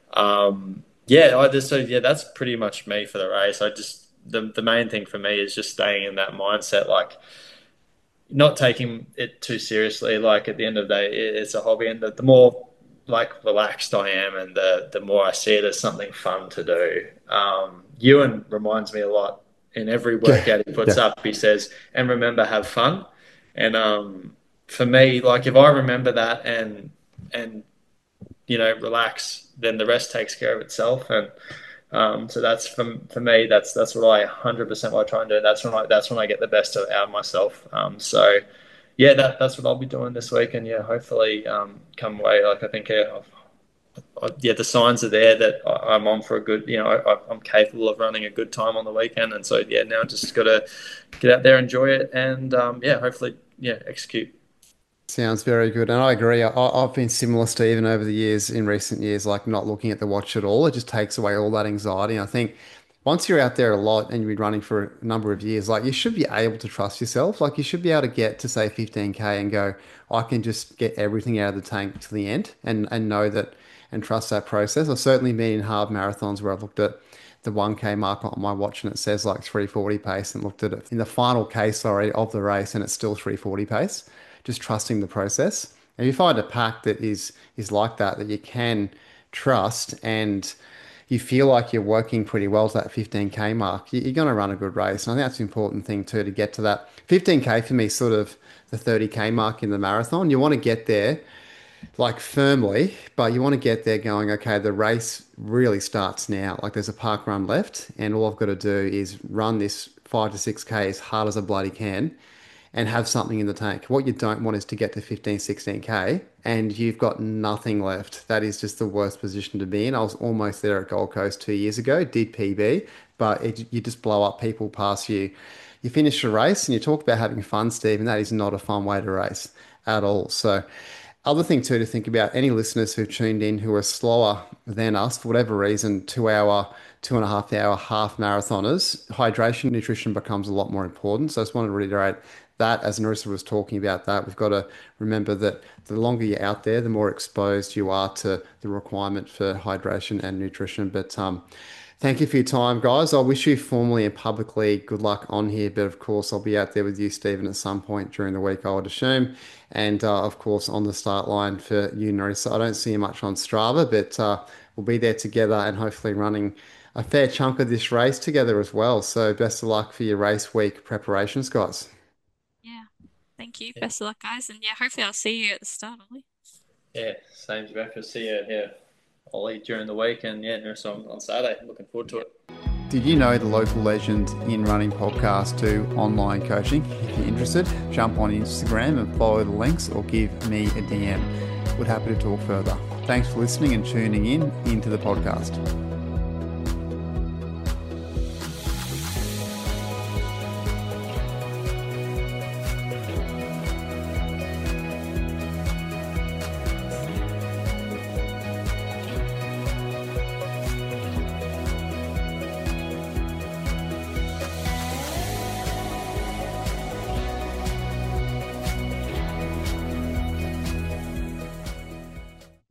yeah, that's pretty much me for the race. I just the main thing for me is just staying in that mindset, like not taking it too seriously. Like at the end of the day, it's a hobby, and the more like relaxed I am, and the more I see it as something fun to do. Ewan reminds me a lot in every Yeah, workout he puts yeah. up. He says, "And remember, have fun." And for me, like if I remember that and relax, then the rest takes care of itself. And so that's for me. That's what I 100% what I try and do. That's when I get the best out of myself. So yeah, that's what I'll be doing this week, and yeah, hopefully come away. Like I think yeah, the signs are there that I'm on for a good. I'm capable of running a good time on the weekend, and so yeah, now just got to get out there, enjoy it, and yeah, hopefully yeah, execute. Sounds very good. And I agree. I've been similar, Stephen, over the years, in recent years, like not looking at the watch at all. It just takes away all that anxiety. And I think once you're out there a lot and you've been running for a number of years, like you should be able to trust yourself. Like you should be able to get to say 15K and go, I can just get everything out of the tank to the end and know that and trust that process. I've certainly been in hard marathons where I've looked at the 1K mark on my watch and it says like 340 pace and looked at it in the final case, sorry, of the race and it's still 340 pace, just trusting the process. And if you find a pack that is like that you can trust and you feel like you're working pretty well to that 15K mark, you're going to run a good race. And I think that's an important thing too, to get to that 15K for me, sort of the 30K mark in the marathon. You want to get there like firmly, but you want to get there going, okay, the race really starts now. Like there's a park run left, and all I've got to do is run this 5 to 6K as hard as I bloody can and have something in the tank. What you don't want is to get to 15, 16K and you've got nothing left. That is just the worst position to be in. I was almost there at Gold Coast 2 years ago, did PB, but you just blow up, people pass you. You finish the race and you talk about having fun, Steve, and that is not a fun way to race at all. So other thing too to think about, any listeners who've tuned in who are slower than us for whatever reason, 2 hour, 2.5 hour half marathoners, hydration, nutrition becomes a lot more important. So I just want to reiterate that, as Narissa was talking about that, we've got to remember that the longer you're out there, the more exposed you are to the requirement for hydration and nutrition. But thank you for your time, guys. I wish you formally and publicly good luck on here. But of course, I'll be out there with you, Stephen, at some point during the week, I would assume. And of course, on the start line for you, Narissa. I don't see you much on Strava, but we'll be there together and hopefully running a fair chunk of this race together as well. So best of luck for your race week preparations, guys. Yeah. Thank you. Yeah, Best of luck, guys. And yeah, hopefully I'll see you at the start, Ollie. yeah, same as Beck. See you here, Ollie, during the week, and yeah, nurse on Saturday. Looking forward to it. Did you know the Local Legends in Running podcast do online coaching? If you're interested, jump on Instagram and follow the links or give me a DM. We're happy to talk further. Thanks for listening and tuning in into the podcast.